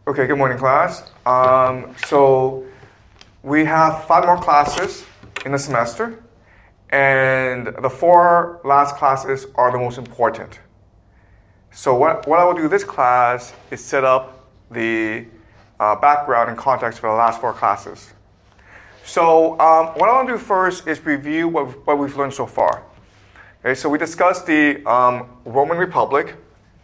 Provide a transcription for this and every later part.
Okay, good morning, class. So we have 5 more classes in the semester, and the 4 last classes are the most important. So what I will do this class is set up the background and context for the last 4 classes. So what I want to do first is review what we've learned so far. Okay, so we discussed the Roman Republic.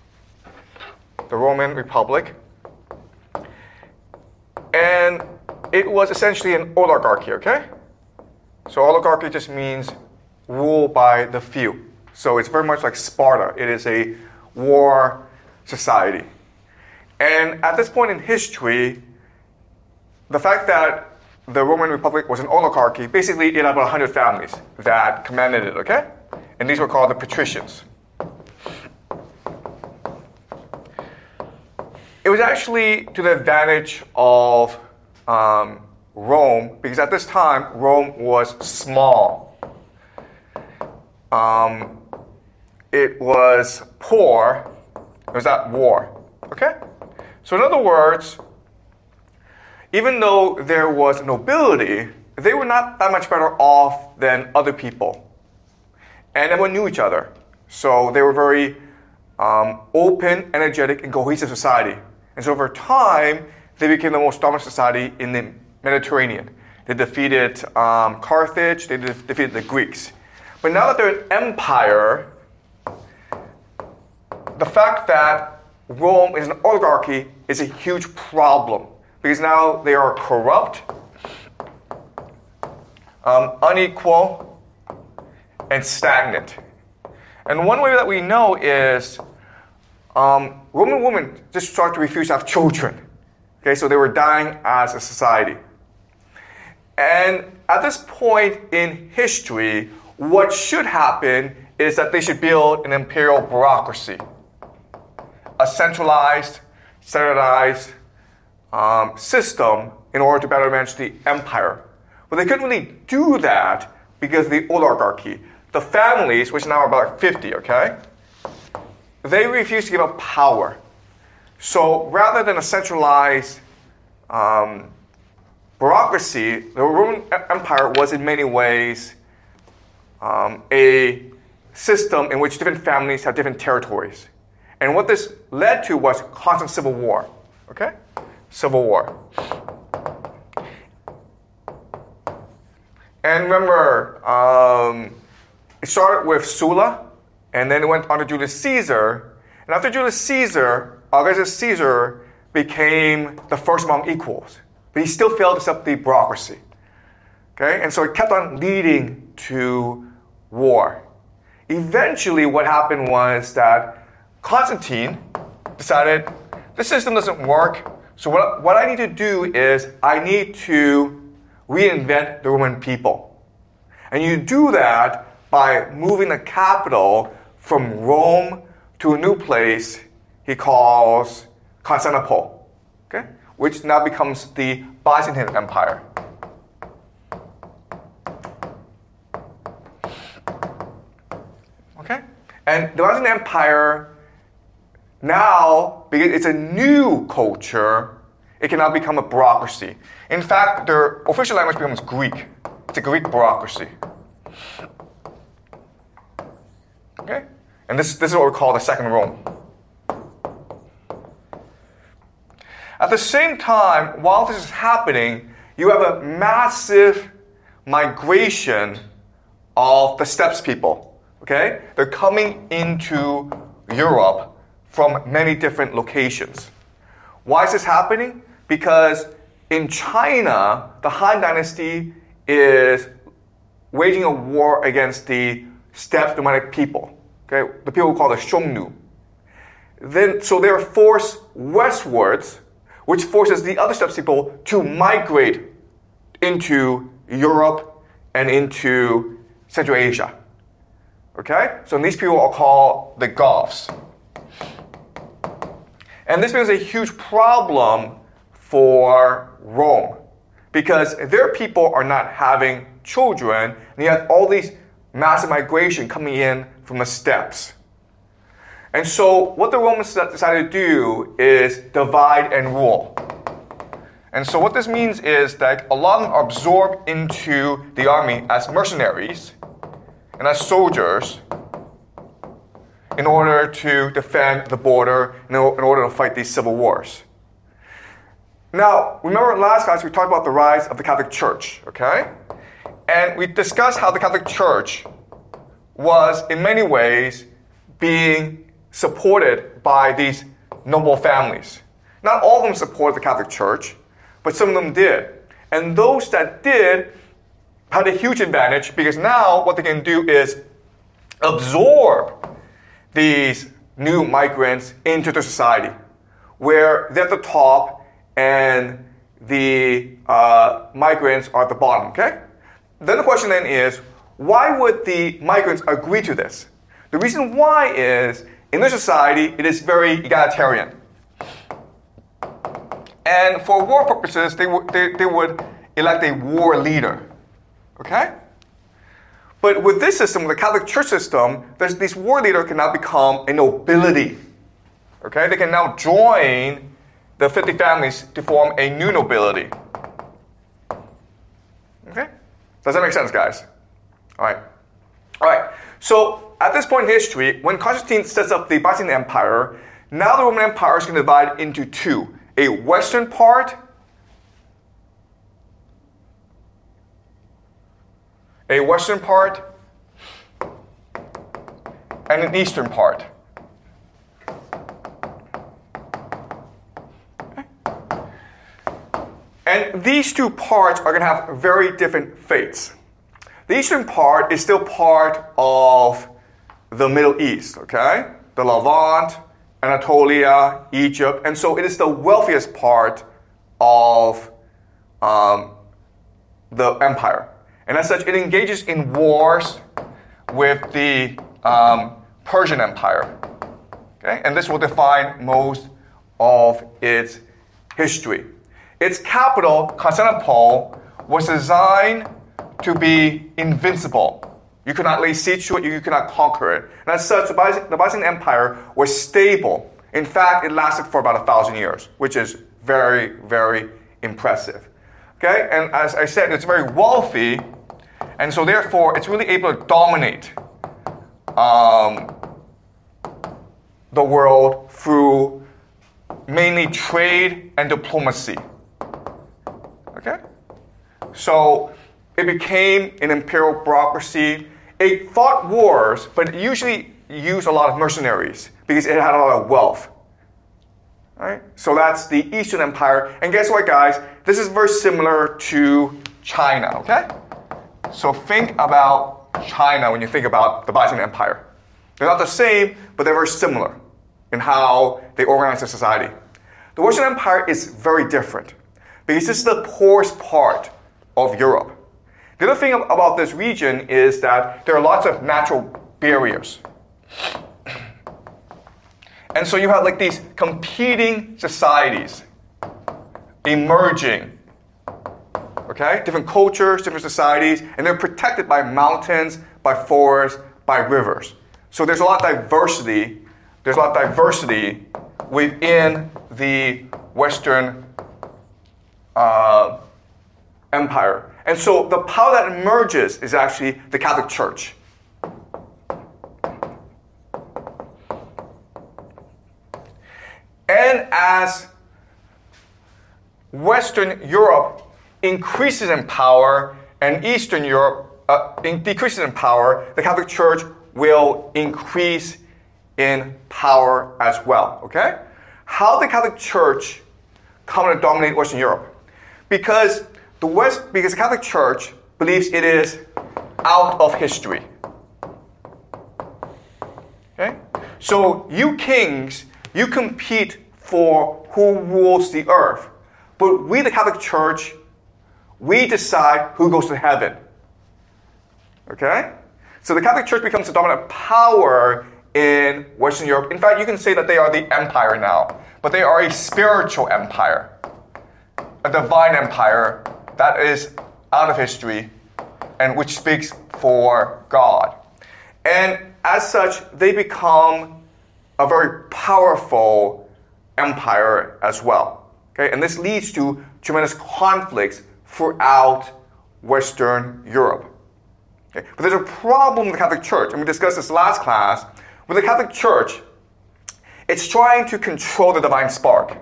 And it was essentially an oligarchy, okay? So oligarchy just means rule by the few. So it's very much like Sparta. It is a war society. And at this point in history, the fact that the Roman Republic was an oligarchy, basically it had about 100 families that commanded it, okay? And these were called the patricians. It was actually to the advantage of Rome, because at this time, Rome was small. It was poor. It was at war. Okay? So in other words, even though there was nobility, they were not that much better off than other people. And everyone knew each other. So they were very open, energetic, and cohesive society. And so over time, they became the most dominant society in the Mediterranean. They defeated Carthage, they defeated the Greeks. But now that they're an empire, the fact that Rome is an oligarchy is a huge problem. Because now they are corrupt, unequal, and stagnant. And one way that we know is Roman women just started to refuse to have children. Okay, so they were dying as a society. And at this point in history, what should happen is that they should build an imperial bureaucracy, a centralized, standardized system in order to better manage the empire. But they couldn't really do that because of the oligarchy. The families, which now are about 50, okay? They refused to give up power. So rather than a centralized bureaucracy, the Roman Empire was in many ways a system in which different families had different territories. And what this led to was constant civil war. Okay? Civil war. And remember, it started with Sulla, and then it went on to Julius Caesar. And after Julius Caesar, Augustus Caesar became the first among equals. But he still failed to set up the bureaucracy. Okay? And so it kept on leading to war. Eventually, what happened was that Constantine decided, this system doesn't work. So what I need to do is I need to reinvent the Roman people. And you do that by moving the capital from Rome to a new place he calls Constantinople, okay? Which now becomes the Byzantine Empire. Okay? And the Byzantine Empire, now, because it's a new culture, it can now become a bureaucracy. In fact, their official language becomes Greek. It's a Greek bureaucracy. Okay? And this is what we call the Second Rome. At the same time, while this is happening, you have a massive migration of the steppes people. Okay? They're coming into Europe from many different locations. Why is this happening? Because in China, the Han Dynasty is waging a war against the steppe nomadic people. Okay? The people we call the Xiongnu. So they are forced westwards, which forces the other steppe people to migrate into Europe and into Central Asia. Okay? So these people are called the Goths. And this becomes a huge problem for Rome, because their people are not having children, and you have all these massive migration coming in from the steppes. And so what the Romans decided to do is divide and rule. And so what this means is that a lot of them are absorbed into the army as mercenaries and as soldiers in order to defend the border, in order to fight these civil wars. Now, remember last class we talked about the rise of the Catholic Church, okay? And we discussed how the Catholic Church was, in many ways, being supported by these noble families. Not all of them supported the Catholic Church, but some of them did. And those that did had a huge advantage because now what they can do is absorb these new migrants into the society, where they're at the top and the migrants are at the bottom, okay? Then the question then is, why would the migrants agree to this? The reason why is, in their society, it is very egalitarian. And for war purposes, they would elect a war leader, okay? But with this system, the Catholic Church system, this war leader can now become a nobility, okay? They can now join the 50 families to form a new nobility, okay? Does that make sense, guys? All right. So at this point in history, when Constantine sets up the Byzantine Empire, now the Roman Empire is going to divide into two: a western part and an eastern part. Okay. And these two parts are going to have very different fates. The eastern part is still part of the Middle East, okay? The Levant, Anatolia, Egypt, and so it is the wealthiest part of the empire. And as such, it engages in wars with the Persian Empire, okay? And this will define most of its history. Its capital, Constantinople, was designed to be invincible. You could not lay siege to it, you could not conquer it. And as such, the Byzantine Empire was stable. In fact, it lasted for about 1,000 years, which is very, very impressive. Okay, and as I said, it's very wealthy, and so therefore, it's really able to dominate the world through mainly trade and diplomacy. Okay, so it became an imperial bureaucracy. It fought wars, but it usually used a lot of mercenaries because it had a lot of wealth. Right? So that's the Eastern Empire. And guess what, guys? This is very similar to China, okay? So think about China when you think about the Byzantine Empire. They're not the same, but they're very similar in how they organize their society. The Western Empire is very different because this is the poorest part of Europe. The other thing about this region is that there are lots of natural barriers. And so you have like these competing societies emerging. Okay? Different cultures, different societies, and they're protected by mountains, by forests, by rivers. So there's a lot of diversity. There's a lot of diversity within the Western Empire. And so the power that emerges is actually the Catholic Church. And as Western Europe increases in power and Eastern Europe decreases in power, the Catholic Church will increase in power as well. Okay? How did the Catholic Church come to dominate Western Europe? Because the Catholic Church believes it is out of history. Okay? So you kings, you compete for who rules the earth. But we, the Catholic Church, we decide who goes to heaven. Okay? So the Catholic Church becomes the dominant power in Western Europe. In fact, you can say that they are the empire now. But they are a spiritual empire. A divine empire that is out of history and which speaks for God. And as such, they become a very powerful empire as well. Okay? And this leads to tremendous conflicts throughout Western Europe. Okay? But there's a problem with the Catholic Church, and we discussed this last class. With the Catholic Church, it's trying to control the divine spark.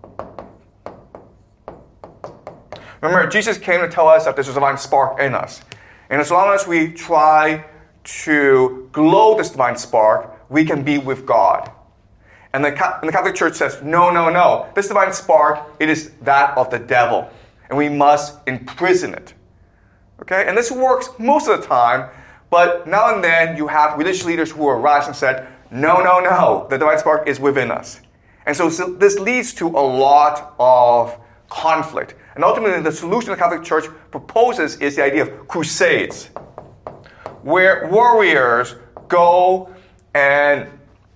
Remember, Jesus came to tell us that there's a divine spark in us. And as long as we try to glow this divine spark, we can be with God. And the Catholic Church says, no, no, no. This divine spark, it is that of the devil. And we must imprison it. Okay? And this works most of the time, but now and then you have religious leaders who arise and said, no, no, no. The divine spark is within us. And so this leads to a lot of conflict. And ultimately, the solution the Catholic Church proposes is the idea of crusades, where warriors go and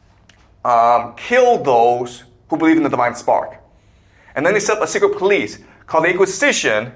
kill those who believe in the divine spark. And then they set up a secret police called the Inquisition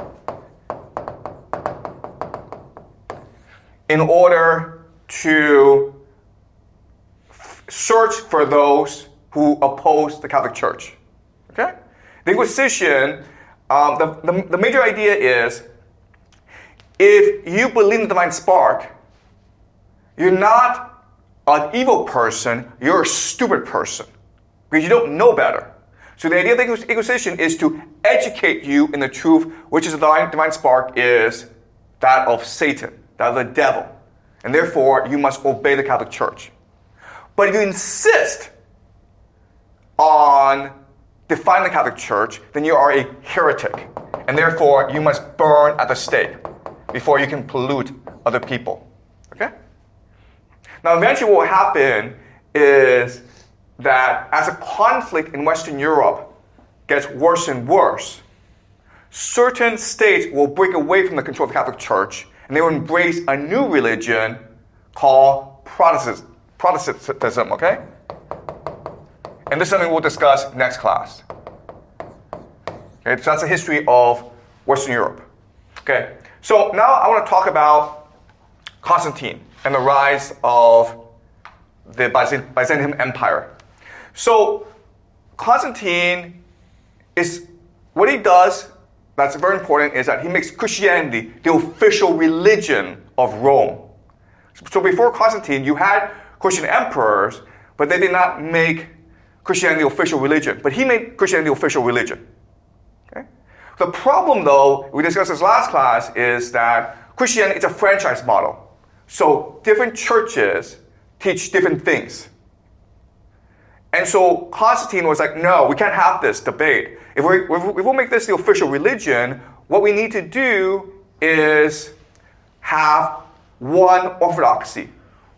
in order to search for those who oppose the Catholic Church. Okay? The Inquisition, the major idea is, if you believe in the divine spark, you're not an evil person, you're a stupid person, because you don't know better. So the idea of the Inquisition is to educate you in the truth, which is the divine spark is that of Satan, that of the devil. And therefore, you must obey the Catholic Church. But if you insist on defying the Catholic Church, then you are a heretic. And therefore, you must burn at the stake before you can pollute other people. Okay? Now, eventually what will happen is that as a conflict in Western Europe gets worse and worse, certain states will break away from the control of the Catholic Church, and they will embrace a new religion called Protestantism, okay? And this is something we'll discuss next class. Okay, so that's the history of Western Europe. Okay, so now I want to talk about Constantine and the rise of the Byzantium Empire. So Constantine what he does that's very important is that he makes Christianity the official religion of Rome. So before Constantine, you had Christian emperors, but they did not make Christianity the official religion. But he made Christianity the official religion. Okay? The problem, though, we discussed this last class, is that Christianity is a franchise model. So different churches teach different things. And so Constantine was like, no, we can't have this debate. If we'll make this the official religion, what we need to do is have one orthodoxy,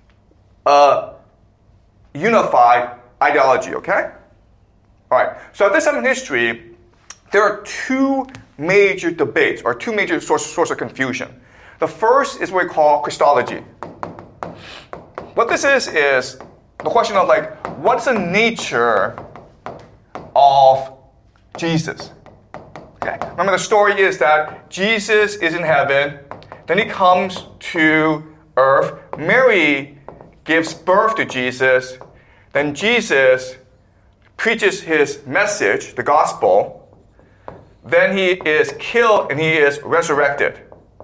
a unified ideology, okay? All right, so at this time in history, there are two major debates, or two major sources of confusion. The first is what we call Christology. What this is the question of what's the nature of Jesus? Okay. Remember, the story is that Jesus is in heaven, then he comes to earth. Mary gives birth to Jesus, then Jesus preaches his message, the gospel, then he is killed and he is resurrected.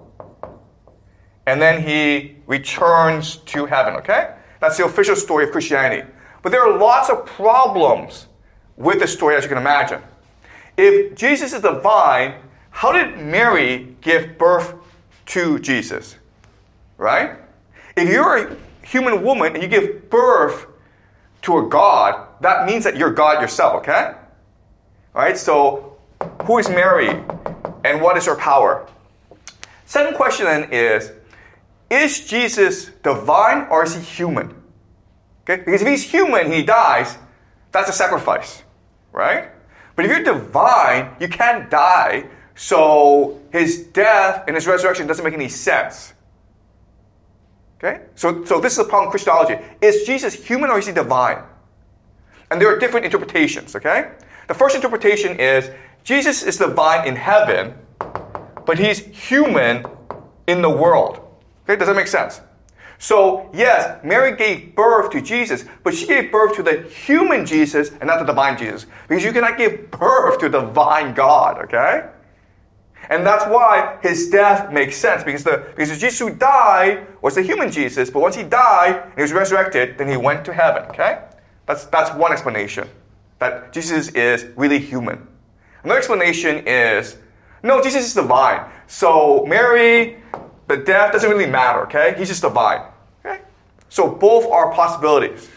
And then he returns to heaven, okay? That's the official story of Christianity. But there are lots of problems with this story, as you can imagine. If Jesus is divine, how did Mary give birth to Jesus? Right? If you're a human woman and you give birth to a God, that means that you're God yourself, okay? All right, so who is Mary and what is her power? Second question then is Jesus divine or is he human? Okay? Because if he's human and he dies, that's a sacrifice, right? But if you're divine, you can't die, so his death and his resurrection doesn't make any sense. Okay? So this is the problem with Christology. Is Jesus human or is he divine? And there are different interpretations, okay? The first interpretation is Jesus is divine in heaven, but he's human in the world. Okay? Does that make sense? So, yes, Mary gave birth to Jesus, but she gave birth to the human Jesus and not the divine Jesus. Because you cannot give birth to the divine God, okay? And that's why his death makes sense, because the Jesus who died was the human Jesus, but once he died and he was resurrected, then he went to heaven, okay? That's one explanation, that Jesus is really human. Another explanation is, no, Jesus is divine. So Mary, the death doesn't really matter, okay? He's just divine, okay? So both are possibilities.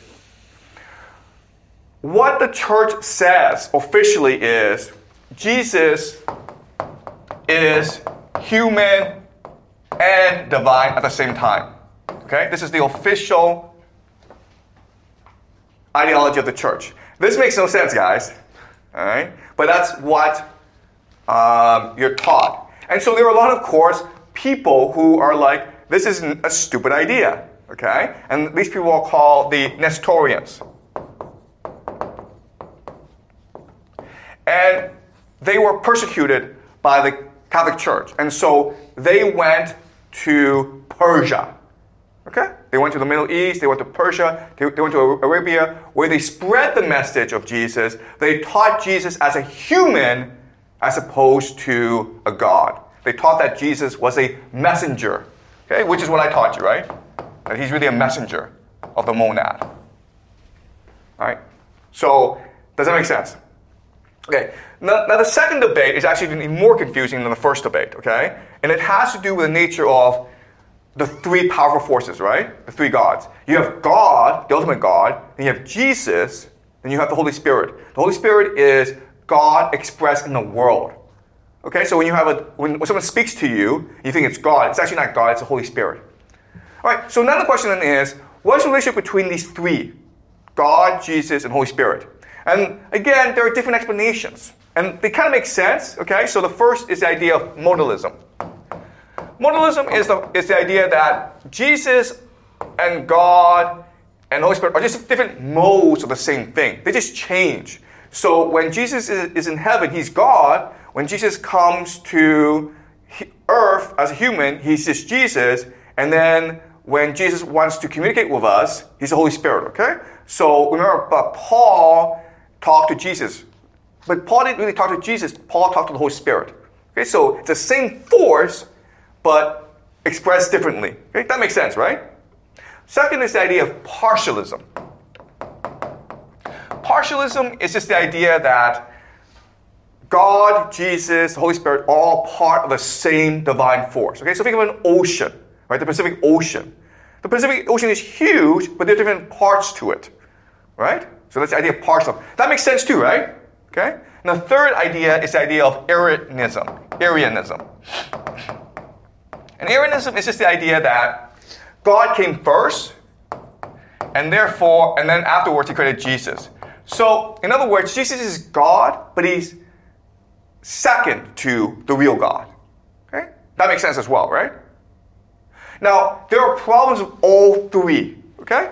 What the church says officially is, Jesus is human and divine at the same time. Okay? This is the official ideology of the church. This makes no sense, guys. All right? But that's what you're taught. And so there are a lot of, course, people who are like, this is a stupid idea. Okay? And these people are called the Nestorians. And they were persecuted by the Catholic Church. And so they went to Persia. Okay? They went to the Middle East, they went to Persia, they went to Arabia, where they spread the message of Jesus. They taught Jesus as a human as opposed to a God. They taught that Jesus was a messenger. Okay? Which is what I taught you, right? That he's really a messenger of the monad. All right? So, does that make sense? Okay, now the second debate is actually even more confusing than the first debate, okay? And it has to do with the nature of the three powerful forces, right? The three gods. You have God, the ultimate God, then you have Jesus, then you have the Holy Spirit. The Holy Spirit is God expressed in the world. Okay, so when someone speaks to you, you think it's God. It's actually not God, it's the Holy Spirit. All right, so now the question then is, what is the relationship between these three? God, Jesus, and Holy Spirit. And again, there are different explanations. And they kind of make sense, okay? So the first is the idea of modalism. Modalism is the idea that Jesus and God and the Holy Spirit are just different modes of the same thing. They just change. So when Jesus is in heaven, he's God. When Jesus comes to earth as a human, he's just Jesus. And then when Jesus wants to communicate with us, he's the Holy Spirit, okay? So remember, Paul talked to Jesus. But Paul didn't really talk to Jesus. Paul talked to the Holy Spirit. Okay, so it's the same force, but expressed differently. Okay, that makes sense, right? Second is the idea of partialism. Partialism is just the idea that God, Jesus, the Holy Spirit are all part of the same divine force. Okay, so think of an ocean, right? The Pacific Ocean. The Pacific Ocean is huge, but there are different parts to it, right? So that's the idea of partialism. That makes sense too, right? Okay? And the third idea is the idea of Arianism. And Arianism is just the idea that God came first, and then afterwards he created Jesus. So, in other words, Jesus is God, but he's second to the real God. Okay? That makes sense as well, right? Now, there are problems with all three. Okay?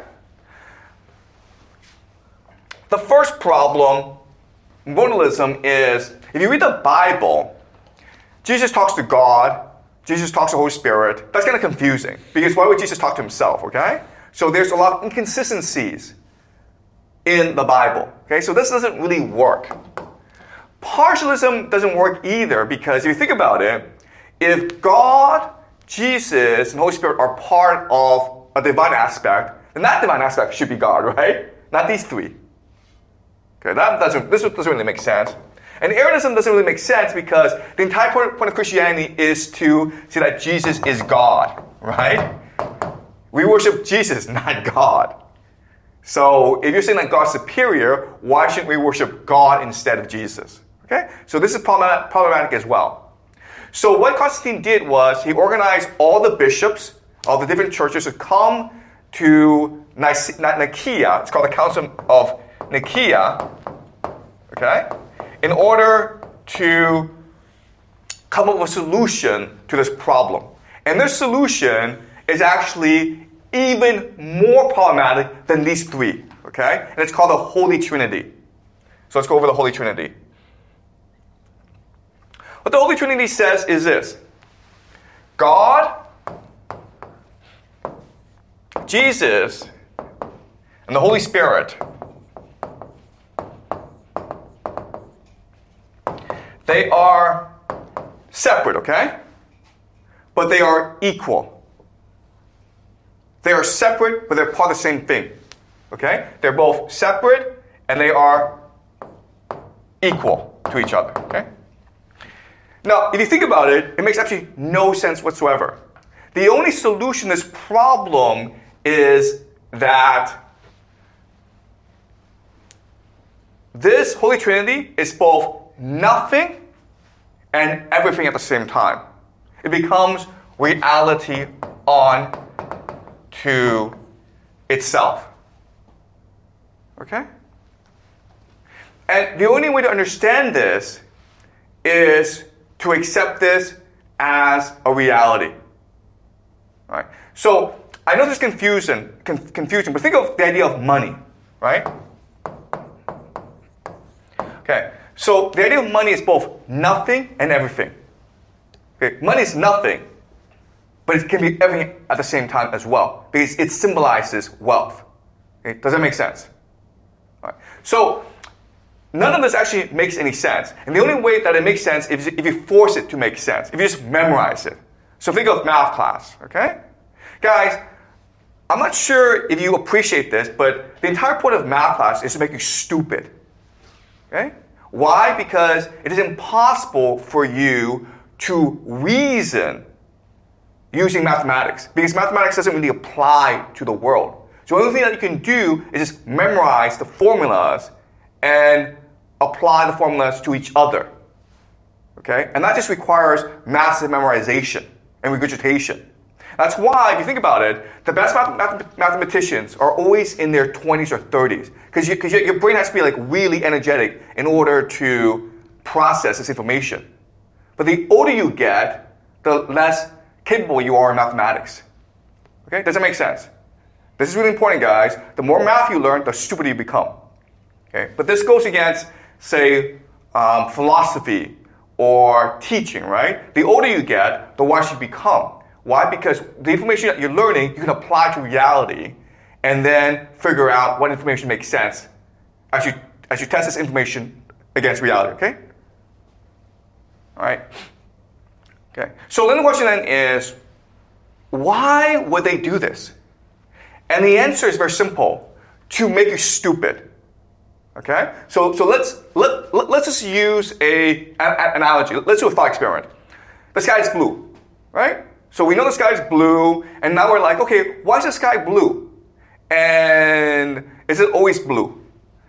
The first problem, modalism, is if you read the Bible, Jesus talks to God, Jesus talks to the Holy Spirit. That's kind of confusing, because why would Jesus talk to himself, okay? So there's a lot of inconsistencies in the Bible, okay? So this doesn't really work. Partialism doesn't work either, because if you think about it, if God, Jesus, and Holy Spirit are part of a divine aspect, then that divine aspect should be God, right? Not these three. Okay, this doesn't really make sense. And Arianism doesn't really make sense because the entire point of Christianity is to say that Jesus is God, right? We worship Jesus, not God. So if you're saying that God's superior, why shouldn't we worship God instead of Jesus? Okay, so this is problematic as well. So what Constantine did was he organized all the bishops of the different churches to come to Nicaea. It's called the Council of Nicaea, okay, in order to come up with a solution to this problem. And this solution is actually even more problematic than these three, okay? And it's called the Holy Trinity. So let's go over the Holy Trinity. What the Holy Trinity says is this: God, Jesus and the Holy Spirit, they are separate, okay? But they are equal. They are separate, but they're part of the same thing. Okay? They're both separate and they are equal to each other. Okay? Now, if you think about it, it makes absolutely no sense whatsoever. The only solution to this problem is that this Holy Trinity is both nothing and everything at the same time. It becomes reality to itself. Okay? And the only way to understand this is to accept this as a reality. Right? So, I know this is confusing, but think of the idea of money, right? Okay, so the idea of money is both nothing and everything. Okay, money is nothing, but it can be everything at the same time as well, because it symbolizes wealth. Okay, does that make sense? All right. So, none of this actually makes any sense. And the only way that it makes sense is if you force it to make sense, if you just memorize it. So think of math class, okay? Guys, I'm not sure if you appreciate this, but the entire point of math class is to make you stupid. Okay? Why? Because it is impossible for you to reason using mathematics, because mathematics doesn't really apply to the world. So the only thing that you can do is just memorize the formulas and apply the formulas to each other. Okay? And that just requires massive memorization and regurgitation. That's why, if you think about it, the best mathematicians are always in their 20s or 30s. Because your brain has to be like really energetic in order to process this information. But the older you get, the less capable you are in mathematics. Okay? Does that make sense? This is really important, guys. The more math you learn, the stupider you become. Okay? But this goes against, say, philosophy or teaching, right? The older you get, the wiser you become. Why? Because the information that you're learning, you can apply to reality and then figure out what information makes sense as you test this information against reality, okay? All right? Okay. So then the question then is, why would they do this? And the answer is very simple: to make you stupid. Okay? So let's just use an analogy. Let's do a thought experiment. The sky is blue, right? So we know the sky is blue, and now we're like, okay, why is the sky blue? And is it always blue?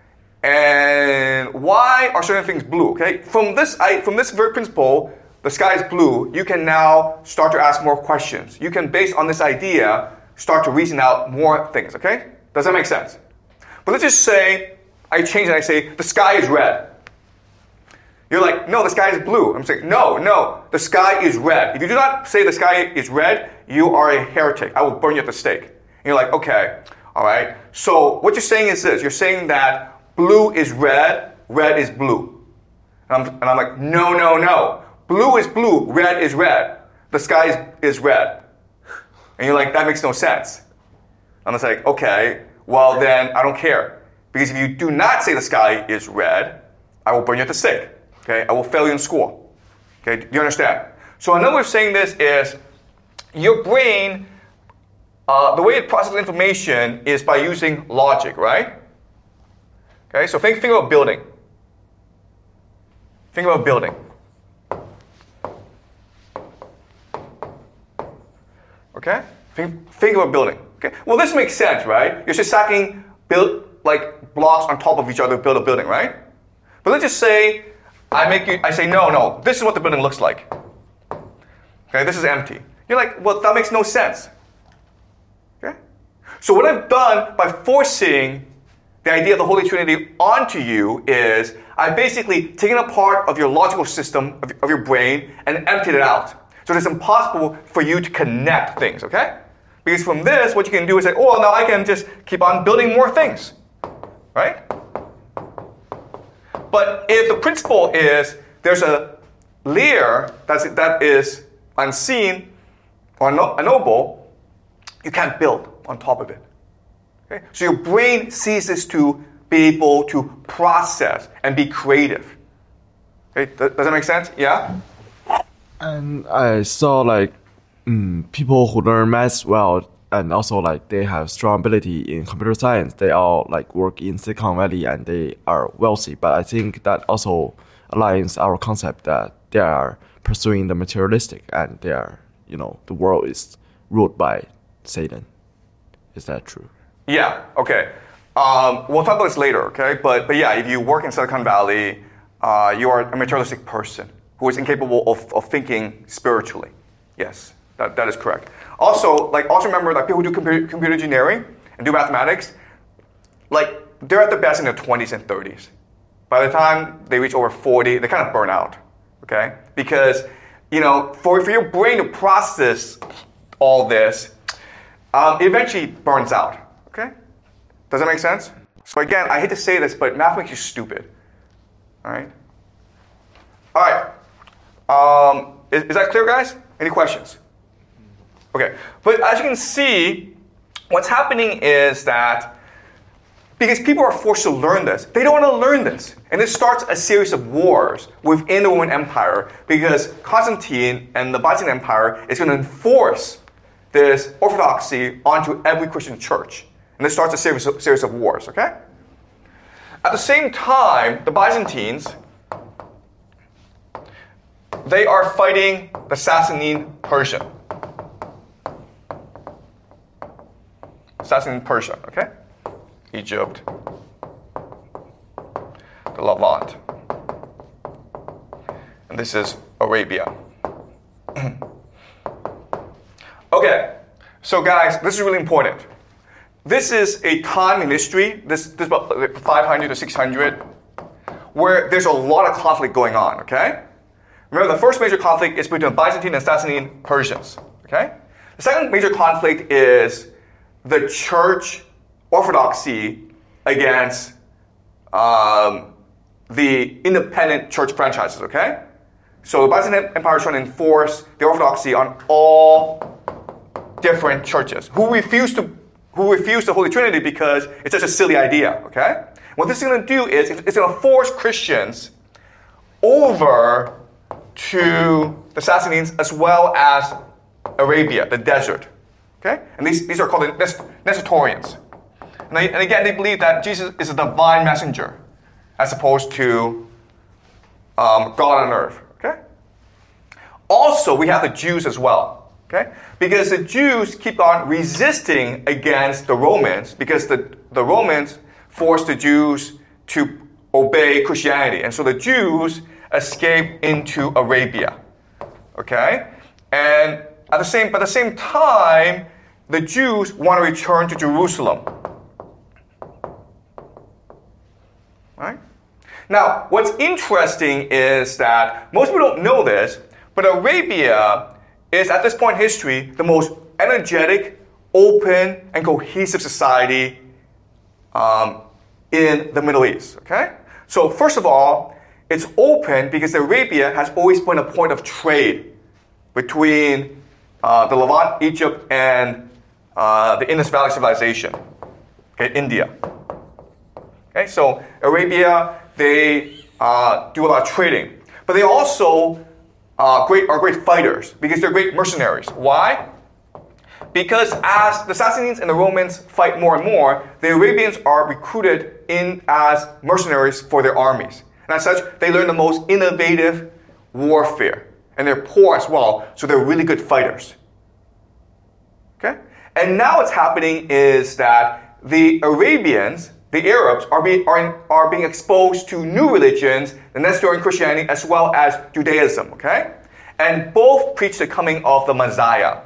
And why are certain things blue? Okay? From this very principle, the sky is blue, you can now start to ask more questions. You can, based on this idea, start to reason out more things, okay? Does that make sense? But let's just say, I change and I say, the sky is red. You're like, no, the sky is blue. I'm saying, no, the sky is red. If you do not say the sky is red, you are a heretic. I will burn you at the stake. And you're like, okay, all right. So what you're saying is this. You're saying that blue is red, red is blue. And I'm like, no. Blue is blue, red is red. The sky is red. And you're like, that makes no sense. And it's like, okay, well then I don't care. Because if you do not say the sky is red, I will burn you at the stake. Okay, I will fail you in school. Okay, do you understand? So another way of saying this is, your brain, the way it processes information is by using logic, right? Okay, so think about building. Think about building. Okay, think about building. Okay, well this makes sense, right? You're just stacking blocks on top of each other to build a building, right? But let's just say I say, no, this is what the building looks like. Okay, this is empty. You're like, well, that makes no sense. Okay? So what I've done by forcing the idea of the Holy Trinity onto you is I've basically taken a part of your logical system, of your brain, and emptied it out. So it's impossible for you to connect things, okay? Because from this, what you can do is say, oh, now I can just keep on building more things, right? But if the principle is there's a layer that is unseen or unknowable, you can't build. on top of it. Okay? So your brain ceases to be able to process and be creative. Okay? Does that make sense? Yeah? And I saw like people who learn math well and also like they have strong ability in computer science, they all like work in Silicon Valley and they are wealthy. But I think that also aligns our concept that they are pursuing the materialistic and they are, the world is ruled by Satan. Is that true? Yeah, okay. We'll talk about this later, okay? But yeah, if you work in Silicon Valley, you are a materialistic person who is incapable of thinking spiritually. Yes, that is correct. Also remember that people who do computer engineering and do mathematics, like they're at the best in their 20s and 30s. By the time they reach over 40, they kind of burn out, okay? Because, for your brain to process all this, it eventually burns out, okay? Does that make sense? So again, I hate to say this, but math makes you stupid, all right? All right, is that clear, guys? Any questions? Okay, but as you can see, what's happening is that because people are forced to learn this, they don't want to learn this. And this starts a series of wars within the Roman Empire because Constantine and the Byzantine Empire is going to enforce this orthodoxy onto every Christian church. And this starts a series of wars, okay? At the same time, the Byzantines, they are fighting the Sassanid Persian. Sassanid Persia, okay? Egypt, the Levant. And this is Arabia. Okay, so guys, this is really important. This is a time in history, this about 500 to 600, where there's a lot of conflict going on, okay? Remember, the first major conflict is between the Byzantine and Sassanid Persians, okay? The second major conflict is the church orthodoxy against the independent church franchises, okay? So the Byzantine Empire is trying to enforce the orthodoxy on all different churches who refuse the Holy Trinity because it's such a silly idea, okay? What this is going to do is it's going to force Christians over to the Sassanids as well as Arabia, the desert, okay? And these are called the Nestorians. And again, they believe that Jesus is a divine messenger as opposed to God on earth, okay? Also, we have the Jews as well, okay? Because the Jews keep on resisting against the Romans because the Romans forced the Jews to obey Christianity. And so the Jews escape into Arabia, okay? And at the same time, the Jews want to return to Jerusalem. Right? Now, what's interesting is that most people don't know this, but Arabia is, at this point in history, the most energetic, open, and cohesive society in the Middle East. Okay? So, first of all, it's open because Arabia has always been a point of trade between the Levant, Egypt, and the Indus Valley civilization, okay, India. Okay, so Arabia, they do a lot of trading. But they also are great fighters because they're great mercenaries. Why? Because as the Sassanids and the Romans fight more and more, the Arabians are recruited in as mercenaries for their armies. And as such, they learn the most innovative warfare. And they're poor as well, so they're really good fighters. Okay? And now what's happening is that the Arabians, the Arabs, are being exposed to new religions, the Nestorian Christianity, as well as Judaism, okay? And both preach the coming of the Messiah.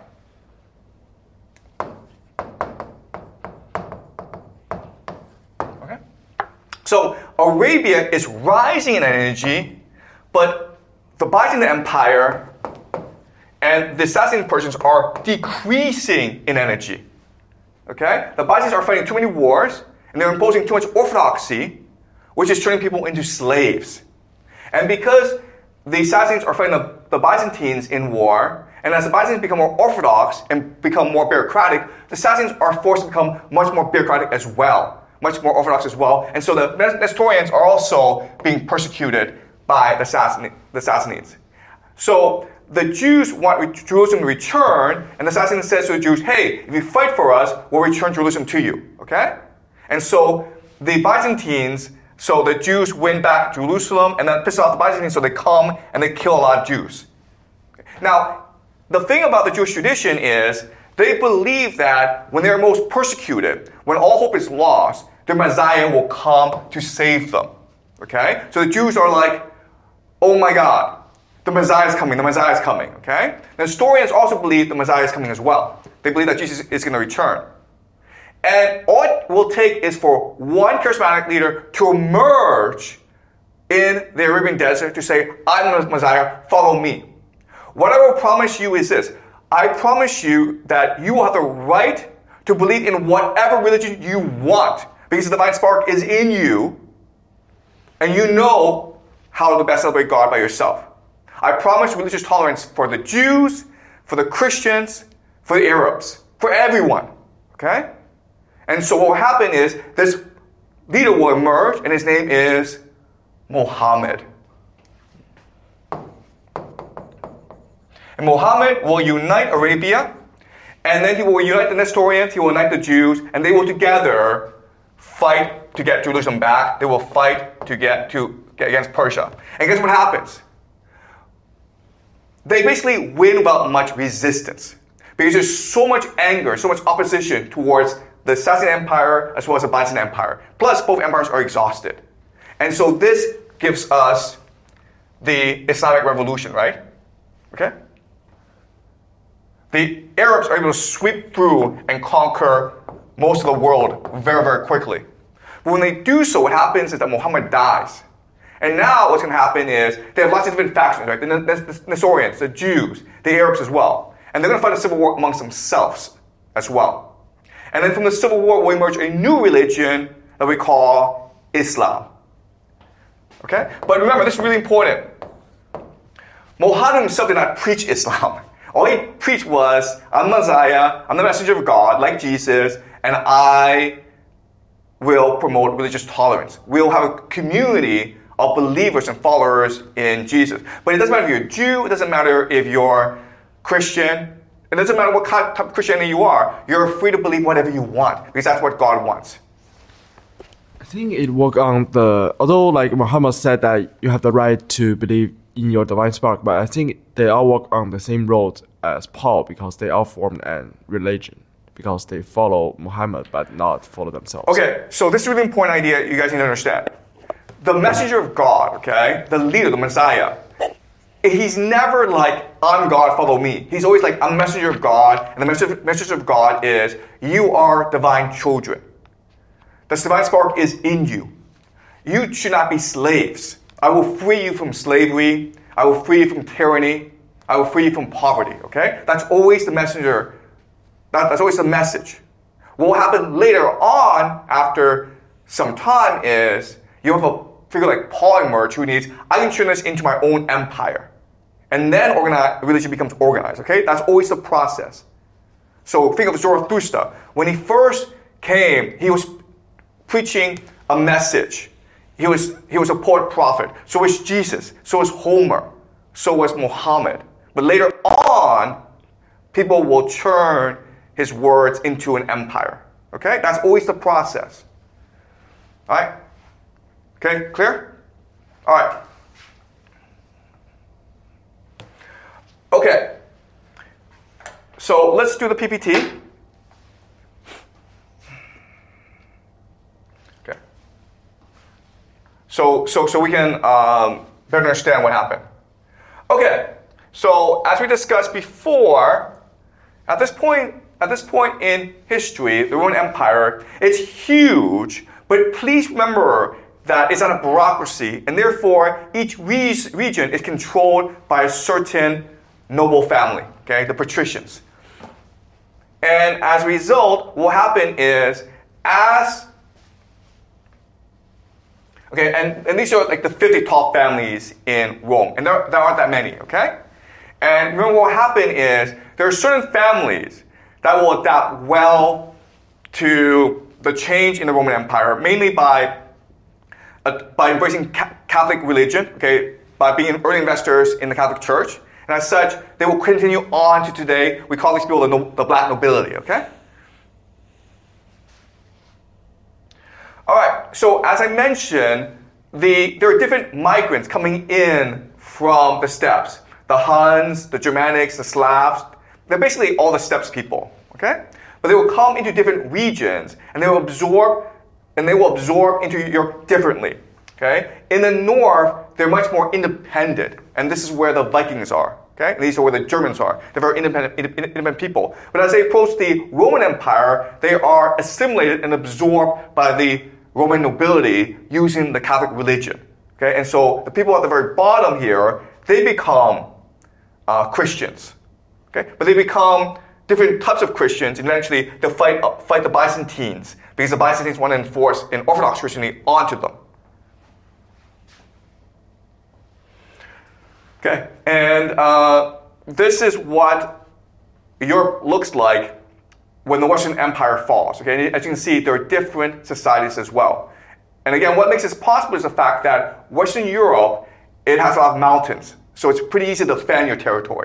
Okay? So Arabia is rising in energy, but the Byzantine Empire and the Sassanid Persians are decreasing in energy. Okay? The Byzantines are fighting too many wars, and they're imposing too much orthodoxy, which is turning people into slaves. And because the Sassanids are fighting the Byzantines in war, And as the Byzantines become more orthodox and become more bureaucratic, the Sassanians are forced to become much more bureaucratic as well, much more orthodox as well. And so the Nestorians are also being persecuted by the Sassanids. So the Jews want Jerusalem to return, and the Sassanids says to the Jews, hey, if you fight for us, we'll return Jerusalem to you, okay? And so the Byzantines, so the Jews win back Jerusalem, and then piss off the Byzantines, so they come and they kill a lot of Jews. Now, the thing about the Jewish tradition is they believe that when they're most persecuted, when all hope is lost, the Messiah will come to save them. Okay? So the Jews are like, oh my God, the Messiah is coming, the Messiah is coming. Okay? The historians also believe the Messiah is coming as well. They believe that Jesus is going to return. And all it will take is for one charismatic leader to emerge in the Arabian desert to say, I'm the Messiah, follow me. What I will promise you is this. I promise you that you will have the right to believe in whatever religion you want, because the divine spark is in you, and you know how to best celebrate God by yourself. I promise religious tolerance for the Jews, for the Christians, for the Arabs, for everyone. Okay? And so what will happen is this leader will emerge, and his name is Muhammad. And Muhammad will unite Arabia, and then he will unite the Nestorians, he will unite the Jews, and they will together fight to get Jerusalem back. They will fight to get against Persia. And guess what happens? They basically win without much resistance, because there's so much anger, so much opposition towards the Sassanid Empire as well as the Byzantine Empire. Plus, both empires are exhausted. And so this gives us the Islamic Revolution, right? Okay? The Arabs are able to sweep through and conquer most of the world very, very quickly. But when they do so, what happens is that Muhammad dies. And now what's going to happen is they have lots of different factions, right? The Nestorians, the Jews, the Arabs as well. And they're going to fight a civil war amongst themselves as well. And then from the civil war will emerge a new religion that we call Islam. Okay? But remember, this is really important. Muhammad himself did not preach Islam. All he preached was, I'm the Messiah, I'm the messenger of God, like Jesus, and I will promote religious tolerance. We'll have a community of believers and followers in Jesus. But it doesn't matter if you're a Jew, it doesn't matter if you're Christian, it doesn't matter what kind of Christianity you are. You're free to believe whatever you want, because that's what God wants. I think it worked on although like Muhammad said that you have the right to believe in your divine spark, but I think they all work on the same road as Paul, because they all formed a religion, because they follow Muhammad but not follow themselves. Okay, so this is a really important idea you guys need to understand. The messenger of God, okay, the leader, the Messiah, he's never like, I'm God, follow me. He's always like, I'm a messenger of God, and the message of God is, you are divine children. The divine spark is in you. You should not be slaves. I will free you from slavery. I will free you from tyranny. I will free you from poverty, okay? That's always the messenger. That's always the message. What will happen later on, after some time, is you have a figure like Paul emerge who needs, I can turn this into my own empire. And then religion becomes organized, okay? That's always the process. So think of Zarathustra. When he first came, he was preaching a message. He was a poet prophet. So was Jesus. So was Homer. So was Muhammad. But later on, people will turn his words into an empire. Okay? That's always the process. All right? Okay, clear? All right. Okay. So let's do the PPT. Okay. So we can better understand what happened. Okay. So as we discussed before, at this point in history, the Roman Empire, it's huge, but please remember that it's not a bureaucracy, and therefore each region is controlled by a certain noble family, okay, the patricians. And as a result, what will happen is, and these are like the 50 top families in Rome, and there aren't that many, okay? And remember what happened is there are certain families that will adapt well to the change in the Roman Empire, mainly by embracing Catholic religion, okay, by being early investors in the Catholic Church. And as such, they will continue on to today. We call these people the black nobility, okay? All right, so as I mentioned, there are different migrants coming in from the steppes. The Huns, the Germanics, the Slavs, they're basically all the steppes people, okay? But they will come into different regions, and they will absorb into Europe differently, okay? In the north, they're much more independent, and this is where the Vikings are, okay? And these are where the Germans are. They're very independent people. But as they approach the Roman Empire, they are assimilated and absorbed by the Roman nobility using the Catholic religion, okay? And so the people at the very bottom here, they become Christians, okay? But they become different types of Christians, and eventually they'll fight the Byzantines, because the Byzantines want to enforce an Orthodox Christianity onto them. Okay, and this is what Europe looks like when the Western Empire falls. Okay, as you can see, there are different societies as well. And again, what makes this possible is the fact that Western Europe, it has a lot of mountains, so it's pretty easy to defend your territory.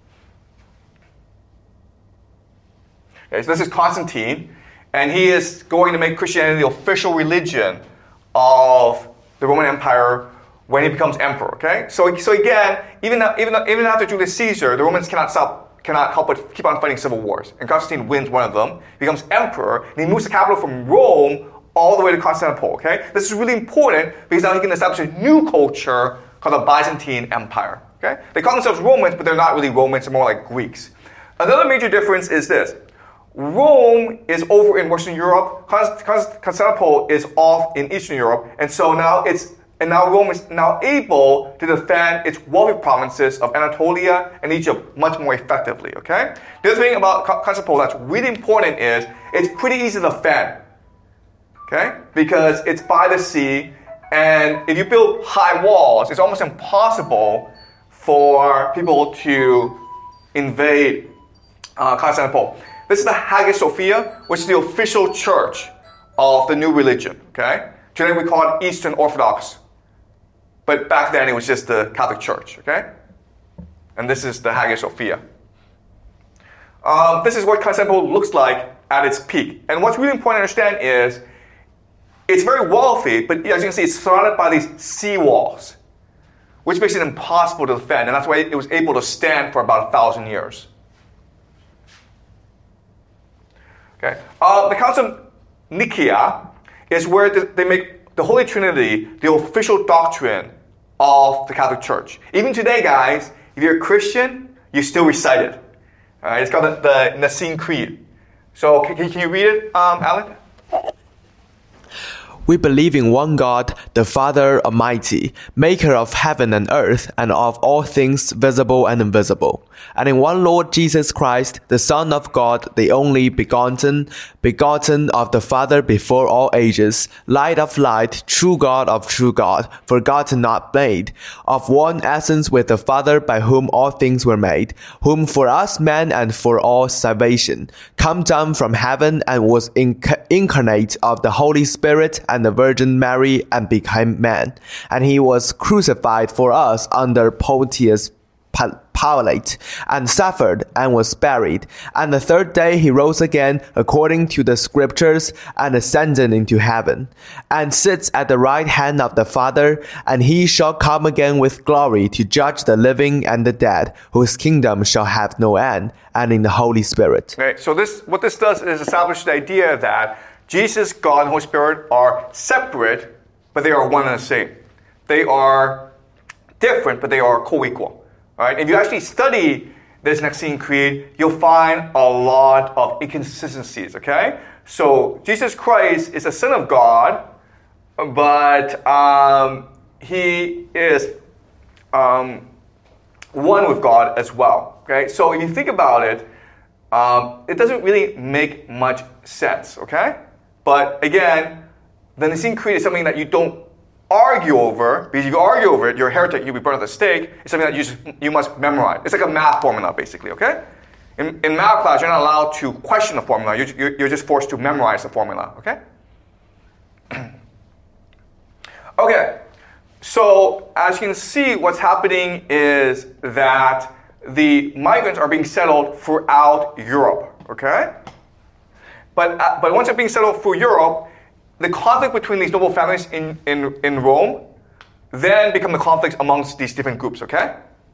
Okay, so this is Constantine, and he is going to make Christianity the official religion of the Roman Empire when he becomes emperor. Okay, so again, even after Julius Caesar, the Romans cannot help but keep on fighting civil wars, and Constantine wins one of them, becomes emperor, and he moves the capital from Rome all the way to Constantinople. Okay, this is really important because now he can establish a new culture called the Byzantine Empire. Okay, they call themselves Romans, but they're not really Romans; they're more like Greeks. Another major difference is this. Rome is over in Western Europe. Constantinople is off in Eastern Europe, and so now Rome is now able to defend its wealthy provinces of Anatolia and Egypt much more effectively. Okay. The other thing about Constantinople that's really important is it's pretty easy to defend. Okay, because it's by the sea, and if you build high walls, it's almost impossible for people to invade Constantinople. This is the Hagia Sophia, which is the official church of the new religion, okay? Today we call it Eastern Orthodox. But back then it was just the Catholic Church, okay? And this is the Hagia Sophia. This is what Constantinople looks like at its peak. And what's really important to understand is it's very wealthy, but as you can see, it's surrounded by these sea walls, which makes it impossible to defend. And that's why it was able to stand for about 1,000 years. Okay. The Council of Nicaea is where they make the Holy Trinity the official doctrine of the Catholic Church. Even today, guys, if you're a Christian, you still recite it. All right, it's called the Nicene Creed. So can you read it, Alan? We believe in one God, the Father Almighty, maker of heaven and earth, and of all things visible and invisible, and in one Lord Jesus Christ, the Son of God, the only begotten of the Father before all ages, light of light, true God of true God, forgotten not made, of one essence with the Father, by whom all things were made, whom for us men and for all salvation, come down from heaven and was incarnate of the Holy Spirit and the Virgin Mary, and became man. And he was crucified for us under Pontius Pilate, and suffered, and was buried. And the third day he rose again, according to the Scriptures, and ascended into heaven, and sits at the right hand of the Father, and he shall come again with glory to judge the living and the dead, whose kingdom shall have no end, and in the Holy Spirit. Okay, so what this does is establish the idea that Jesus, God, and Holy Spirit are separate, but they are one and the same. They are different, but they are co-equal. All right? If you actually study this Nicene Creed, you'll find a lot of inconsistencies, okay? So Jesus Christ is the Son of God, but he is one with God as well, okay? So if you think about it, it doesn't really make much sense, okay? But again, the Nicene Creed is something that you don't argue over, because if you argue over it, you're a heretic, you'll be burned at the stake. It's something that you must memorize. It's like a math formula, basically, okay? In math class, you're not allowed to question the formula. You're just forced to memorize the formula, okay? Okay, so as you can see, what's happening is that the migrants are being settled throughout Europe, okay? But once they're being settled through Europe, the conflict between these noble families in Rome then become the conflicts amongst these different groups, okay?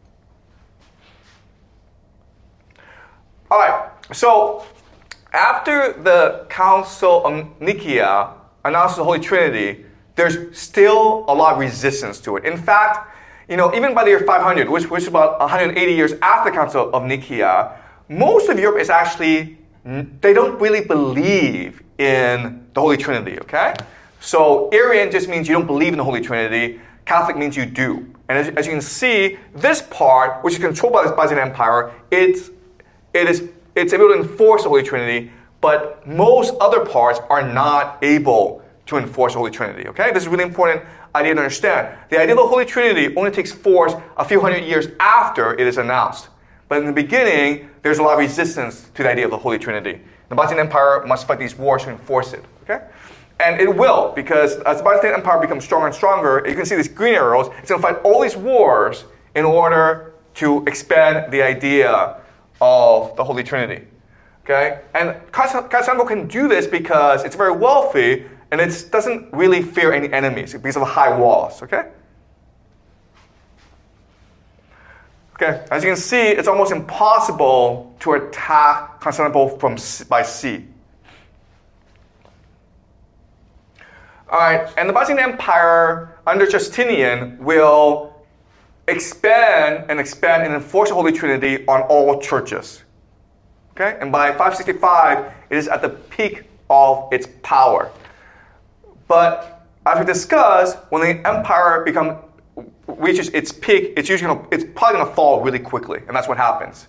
All right, so after the Council of Nicaea announces the Holy Trinity, there's still a lot of resistance to it. In fact, even by the year 500, which is about 180 years after the Council of Nicaea, most of Europe is actually, they don't really believe in the Holy Trinity, okay? So Arian just means you don't believe in the Holy Trinity. Catholic means you do. And as you can see, this part, which is controlled by the Byzantine Empire, it's able to enforce the Holy Trinity, but most other parts are not able to enforce the Holy Trinity, okay? This is a really important idea to understand. The idea of the Holy Trinity only takes force a few hundred years after it is announced. But in the beginning, there's a lot of resistance to the idea of the Holy Trinity. The Byzantine Empire must fight these wars to enforce it, okay? And it will, because as the Byzantine Empire becomes stronger and stronger, you can see these green arrows, it's going to fight all these wars in order to expand the idea of the Holy Trinity, okay? And Constantinople can do this because it's very wealthy and it doesn't really fear any enemies because of the high walls, okay? Okay, as you can see, it's almost impossible to attack Constantinople by sea. All right, and the Byzantine Empire under Justinian will expand and enforce the Holy Trinity on all churches. Okay, and by 565, it is at the peak of its power. But as we discussed, when the empire reaches its peak, it's probably going to fall really quickly, and that's what happens.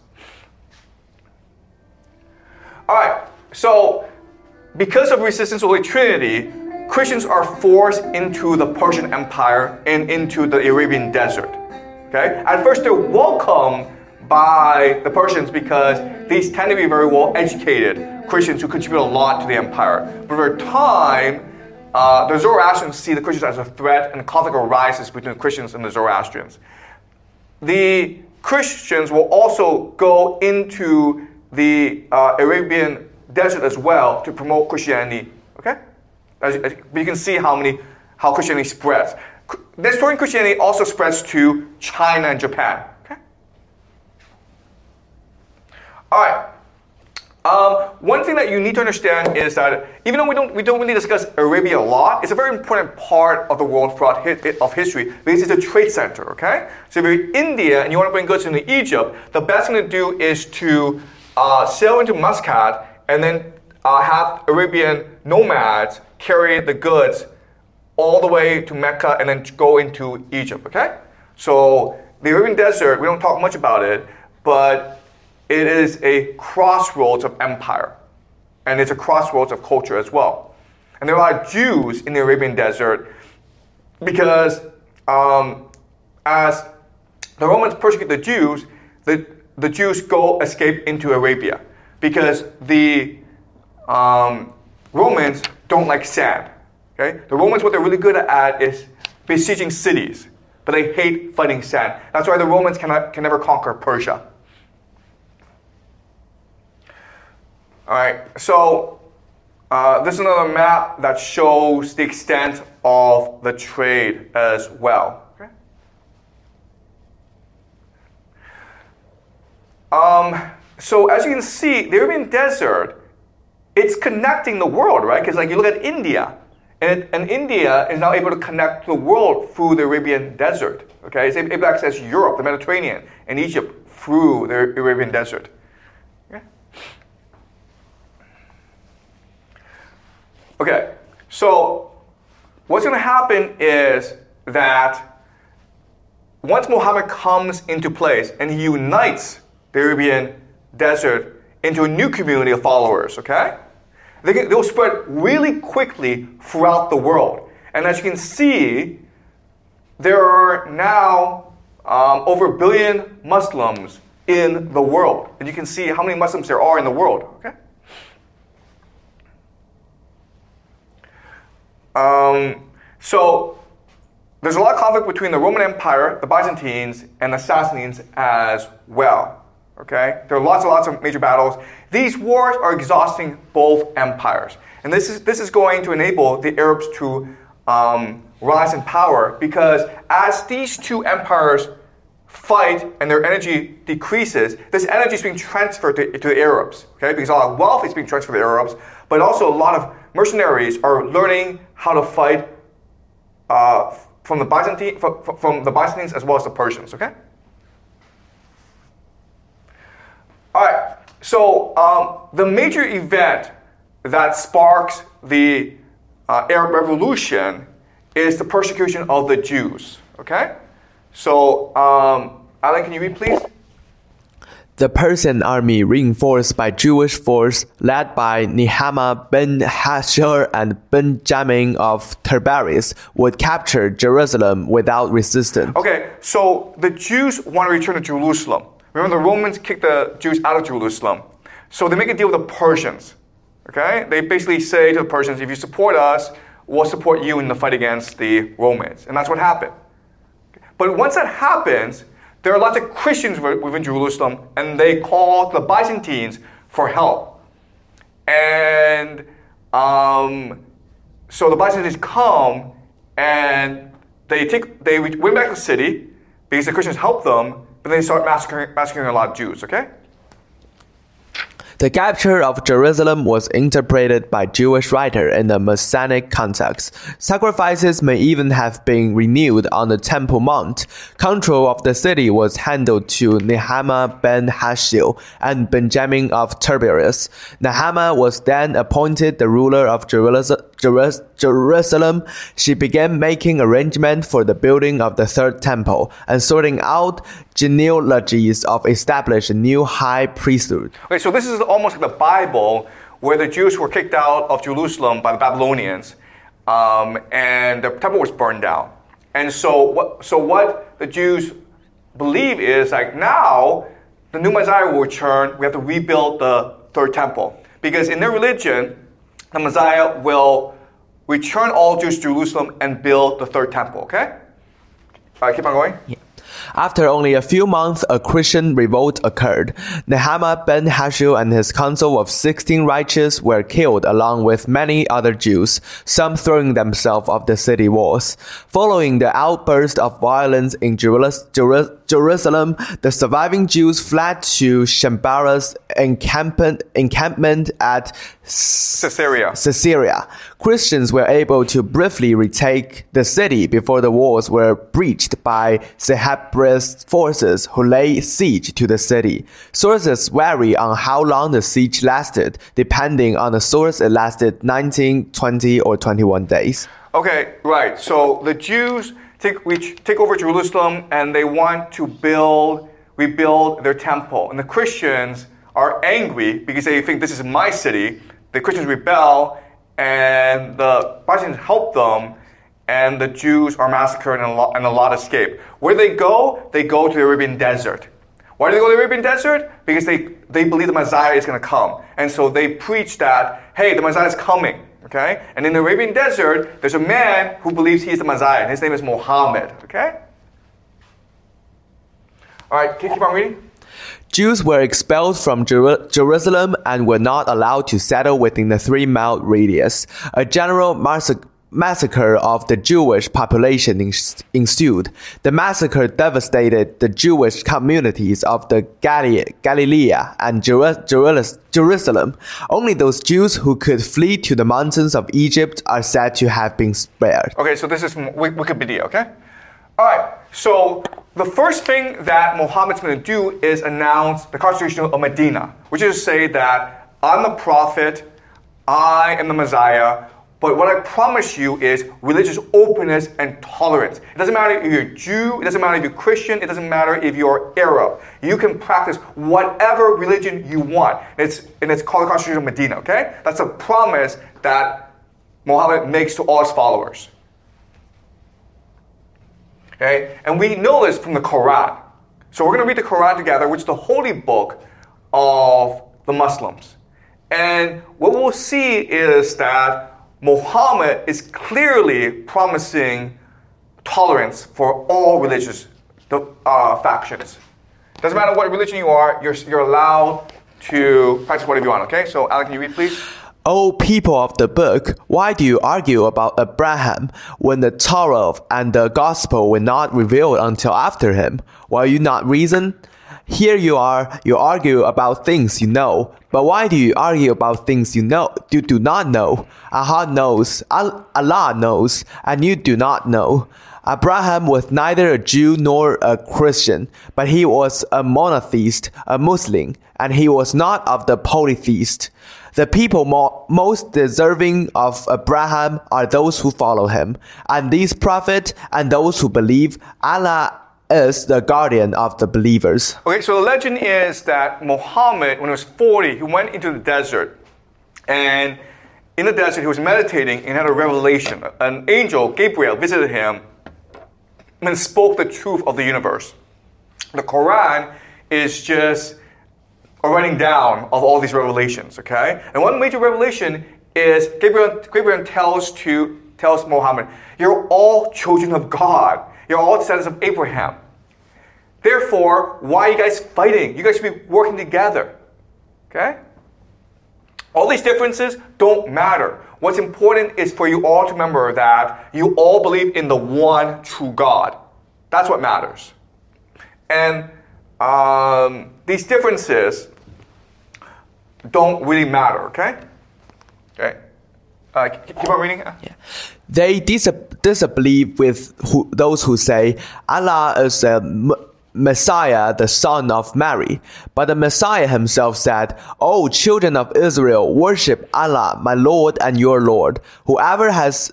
All right, so because of resistance to the Holy Trinity, Christians are forced into the Persian Empire and into the Arabian desert. Okay? At first, they're welcomed by the Persians because these tend to be very well-educated Christians who contribute a lot to the empire. But over time, the Zoroastrians see the Christians as a threat, and conflict arises between the Christians and the Zoroastrians. The Christians will also go into the Arabian desert as well to promote Christianity. Okay? But you can see how Christianity spreads. Nestorian Christianity also spreads to China and Japan. Okay? All right. One thing that you need to understand is that even though we don't really discuss Arabia a lot, it's a very important part of the world throughout of history because it's a trade center. Okay. So if you're in India and you want to bring goods into Egypt, the best thing to do is to sail into Muscat and then have Arabian nomads carry the goods all the way to Mecca and then go into Egypt, okay? So the Arabian desert, we don't talk much about it, but it is a crossroads of empire. And it's a crossroads of culture as well. And there are a lot of Jews in the Arabian desert because as the Romans persecute the Jews, the Jews escape into Arabia because the Romans don't like sand. Okay? The Romans, what they're really good at is besieging cities, but they hate fighting sand. That's why the Romans can never conquer Persia. All right, so this is another map that shows the extent of the trade as well. Okay? So as you can see, the Arabian desert, it's connecting the world, right? Because like you look at India, and India is now able to connect the world through the Arabian desert. Okay, it's able to access Europe, the Mediterranean, and Egypt through the Arabian desert. Okay, so what's going to happen is that once Muhammad comes into place and he unites the Arabian desert into a new community of followers, okay? They'll spread really quickly throughout the world. And as you can see, there are now over 1 billion Muslims in the world. And you can see how many Muslims there are in the world. Okay? So there's a lot of conflict between the Roman Empire, the Byzantines, and the Sassanians as well. Okay? There are lots and lots of major battles. These wars are exhausting both empires. And this is going to enable the Arabs to rise in power, because as these two empires fight and their energy decreases, this energy is being transferred to the Arabs. Okay? Because a lot of wealth is being transferred to the Arabs, but also a lot of mercenaries are learning how to fight from the Byzantines as well as the Persians. Okay? All right. So the major event that sparks the Arab Revolution is the persecution of the Jews. Okay? So, Alan, can you read, please? The Persian army, reinforced by Jewish force led by Nehemiah ben Hashir and Benjamin of Tiberias, would capture Jerusalem without resistance. Okay, so the Jews want to return to Jerusalem. Remember, the Romans kicked the Jews out of Jerusalem. So they make a deal with the Persians. Okay? They basically say to the Persians, if you support us, we'll support you in the fight against the Romans. And that's what happened. But once that happens, there are lots of Christians within Jerusalem, and they call the Byzantines for help. And so the Byzantines come, and they win back the city because the Christians help them, but they start massacring a lot of Jews. Okay? The capture of Jerusalem was interpreted by Jewish writers in the Messianic context. Sacrifices may even have been renewed on the Temple Mount. Control of the city was handed to Nehemiah ben Hashil and Benjamin of Tiberias. Nehemiah was then appointed the ruler of Jerusalem. She began making arrangements for the building of the third temple and sorting out genealogies of established new high priesthood. Okay, so this is almost like the Bible, where the Jews were kicked out of Jerusalem by the Babylonians, and the temple was burned down. And so what the Jews believe is, like, now the new Messiah will return. We have to rebuild the third temple, because in their religion, the Messiah will return all Jews to Jerusalem and build the third temple. Okay? All right, keep on going. Yeah. After only a few months, a Christian revolt occurred. Nehemiah ben Hashil and his council of 16 righteous were killed along with many other Jews, some throwing themselves off the city walls. Following the outburst of violence in Jerusalem, the surviving Jews fled to Shambara's encampment at Caesarea. Christians were able to briefly retake the city before the walls were breached by Sehabris forces who laid siege to the city. Sources vary on how long the siege lasted. Depending on the source, it lasted 19, 20, or 21 days. Okay, right. So the Jews take over Jerusalem, and they want to rebuild their temple. And the Christians are angry because they think this is my city. The Christians rebel, and the Byzantines help them, and the Jews are massacred and a lot escape. Where they go to the Arabian desert. Why do they go to the Arabian desert? Because they believe the Messiah is going to come. And so they preach that, hey, the Messiah is coming. Okay? And in the Arabian desert, there's a man who believes he is the Messiah, and his name is Muhammad. Okay? All right, can you keep on reading? Jews were expelled from Jerusalem and were not allowed to settle within the 3-mile radius. A general massacre of the Jewish population ensued. The massacre devastated the Jewish communities of the Galilee and Jerusalem. Only those Jews who could flee to the mountains of Egypt are said to have been spared. Okay, so this is from Wikipedia, okay? All right, so the first thing that Muhammad's going to do is announce the Constitution of Medina, which is to say that I'm the prophet, I am the Messiah, but what I promise you is religious openness and tolerance. It doesn't matter if you're Jew, it doesn't matter if you're Christian, it doesn't matter if you're Arab. You can practice whatever religion you want. It's called the Constitution of Medina, okay? That's a promise that Muhammad makes to all his followers. Okay? And we know this from the Quran. So we're going to read the Quran together, which is the holy book of the Muslims. And what we'll see is that Muhammad is clearly promising tolerance for all religious factions. Doesn't matter what religion you are, you're allowed to practice whatever you want, okay? So, Alan, can you read, please? O people of the book, why do you argue about Abraham when the Torah and the gospel were not revealed until after him? Will you not reason? Here you are, you argue about things you know. But why do you argue about things you do not know? Allah knows, and you do not know. Abraham was neither a Jew nor a Christian, but he was a monotheist, a Muslim, and he was not of the polytheist. The people most deserving of Abraham are those who follow him, and these prophets and those who believe Allah is the guardian of the believers. Okay, so the legend is that Muhammad, when he was 40, he went into the desert. And in the desert, he was meditating and had a revelation. An angel, Gabriel, visited him and spoke the truth of the universe. The Quran is just a writing down of all these revelations, okay? And one major revelation is Gabriel tells Muhammad, you're all children of God. You're all descendants of Abraham. Therefore, why are you guys fighting? You guys should be working together. Okay? All these differences don't matter. What's important is for you all to remember that you all believe in the one true God. That's what matters. And these differences don't really matter, okay? Okay. Keep on reading. Yeah. They disbelieve with those who say Allah is a Messiah, the son of Mary. But the Messiah himself said, O children of Israel, worship Allah, my Lord and your Lord. Whoever has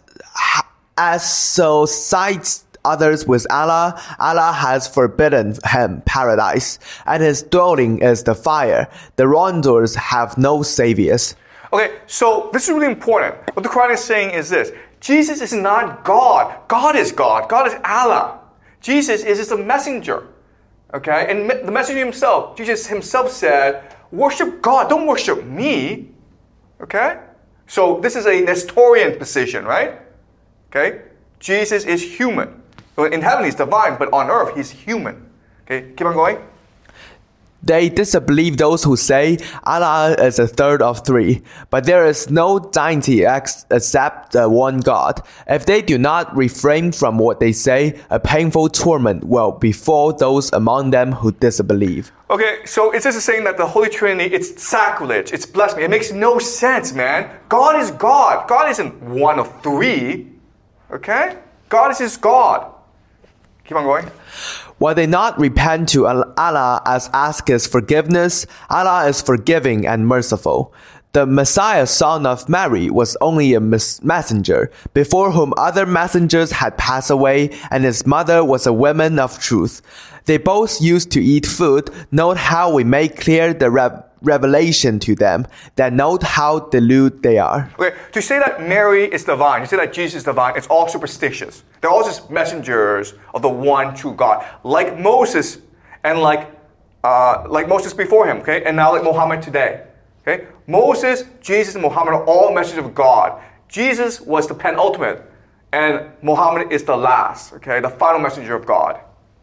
associates others with Allah, Allah has forbidden him paradise, and his dwelling is the fire. The wrongdoers have no saviors. Okay, so this is really important. What the Quran is saying is this. Jesus is not God. God is God. God is Allah. Jesus is just a messenger. Okay? And the messenger himself, Jesus himself said, worship God. Don't worship me. Okay? So this is a Nestorian position, right? Okay? Jesus is human. So in heaven he's divine, but on earth he's human. Okay? Keep on going. They disbelieve those who say Allah is a third of three, but there is no deity except the one God. If they do not refrain from what they say, a painful torment will befall those among them who disbelieve. Okay, so it's just saying that the Holy Trinity, it's sacrilege, it's blasphemy. It makes no sense, man. God is God. God isn't one of three. Okay? God is his God. Keep on going. Will they not repent to Allah as ask his forgiveness? Allah is forgiving and merciful. The Messiah, son of Mary, was only a messenger, before whom other messengers had passed away, and his mother was a woman of truth. They both used to eat food. Note how we make clear the revelation to them, then note how deluded they are. Okay, to say that Mary is divine, to say that Jesus is divine, it's all superstitious. They're all just messengers of the one true God, like Moses and like Moses before him, okay, and now like Muhammad today. Okay, Moses, Jesus, and Muhammad are all messengers of God. Jesus was the penultimate, and Muhammad is the last, okay, the final messenger of God.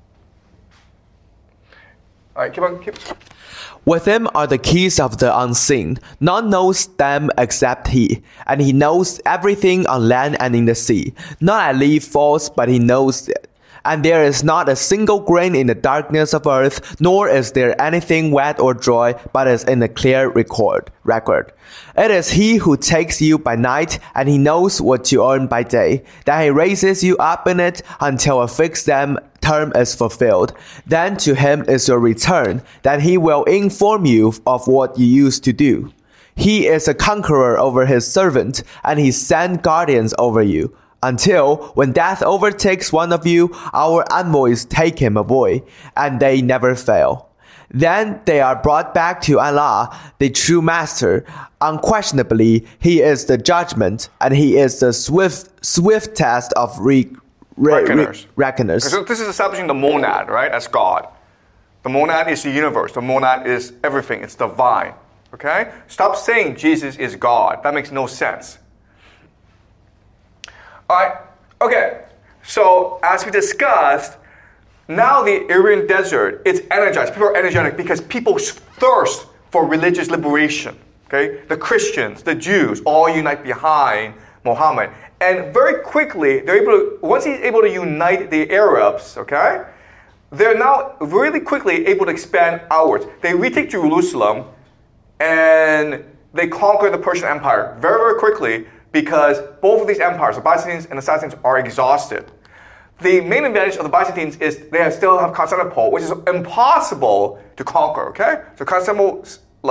All right, keep on. With him are the keys of the unseen. None knows them except he, and he knows everything on land and in the sea. Not a leaf falls, but he knows it. And there is not a single grain in the darkness of earth, nor is there anything wet or dry, but is in a clear record. It is he who takes you by night, and he knows what you earn by day, that he raises you up in it until a fixed term is fulfilled. Then to him is your return, that he will inform you of what you used to do. He is a conqueror over his servant, and he sends guardians over you. Until, when death overtakes one of you, our envoys take him away, and they never fail. Then they are brought back to Allah, the true master. Unquestionably, he is the judgment, and he is the swiftest of reckoners. So this is establishing the monad, right, as God. The monad is the universe. The monad is everything. It's divine. Okay? Stop saying Jesus is God. That makes no sense. All right. Okay. So as we discussed, now the Arabian desert, it's energized. People are energetic because people thirst for religious liberation. Okay? The Christians, the Jews, all unite behind Muhammad. And very quickly, once he's able to unite the Arabs, okay, they're now really quickly able to expand outwards. They retake Jerusalem and they conquer the Persian Empire very, very quickly because both of these empires, the Byzantines and the Sassanids, are exhausted. The main advantage of the Byzantines is they still have Constantinople, which is impossible to conquer, okay? So Constantinople,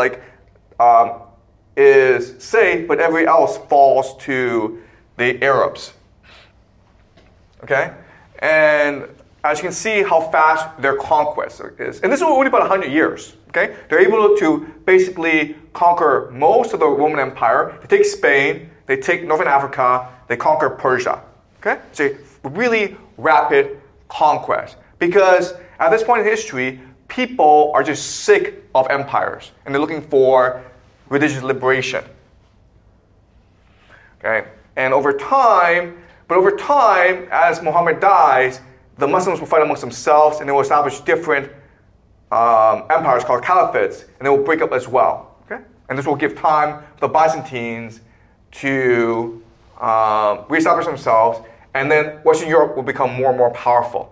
is safe, but everybody else falls to the Arabs, okay? And as you can see how fast their conquest is. And this is only about 100 years, okay? They're able to basically conquer most of the Roman Empire. They take Spain, they take Northern Africa, they conquer Persia, okay? So really rapid conquest. Because at this point in history, people are just sick of empires, and they're looking for religious liberation. Okay? And over time, as Muhammad dies, the Muslims will fight amongst themselves and they will establish different empires called caliphates, and they will break up as well. Okay? And this will give time for the Byzantines to reestablish themselves, and then Western Europe will become more and more powerful.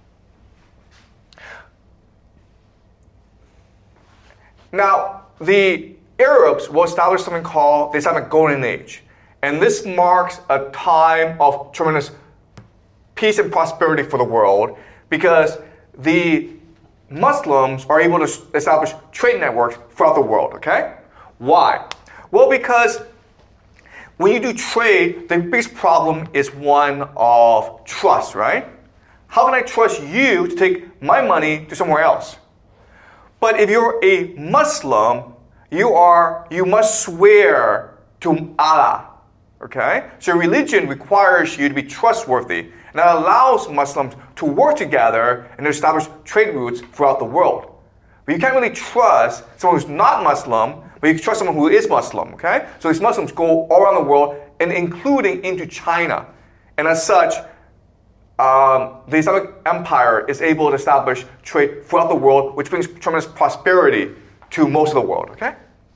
Now, the Arabs will establish something called the Islamic Golden Age. And this marks a time of tremendous peace and prosperity for the world because the Muslims are able to establish trade networks throughout the world, okay? Why? Well, because when you do trade, the biggest problem is one of trust, right? How can I trust you to take my money to somewhere else? But if you're a Muslim, you must swear to Allah, okay? So religion requires you to be trustworthy, and that allows Muslims to work together and to establish trade routes throughout the world. But you can't really trust someone who's not Muslim, but you can trust someone who is Muslim, okay? So these Muslims go all around the world, and including into China. And as such, the Islamic Empire is able to establish trade throughout the world, which brings tremendous prosperity to most of the world, okay?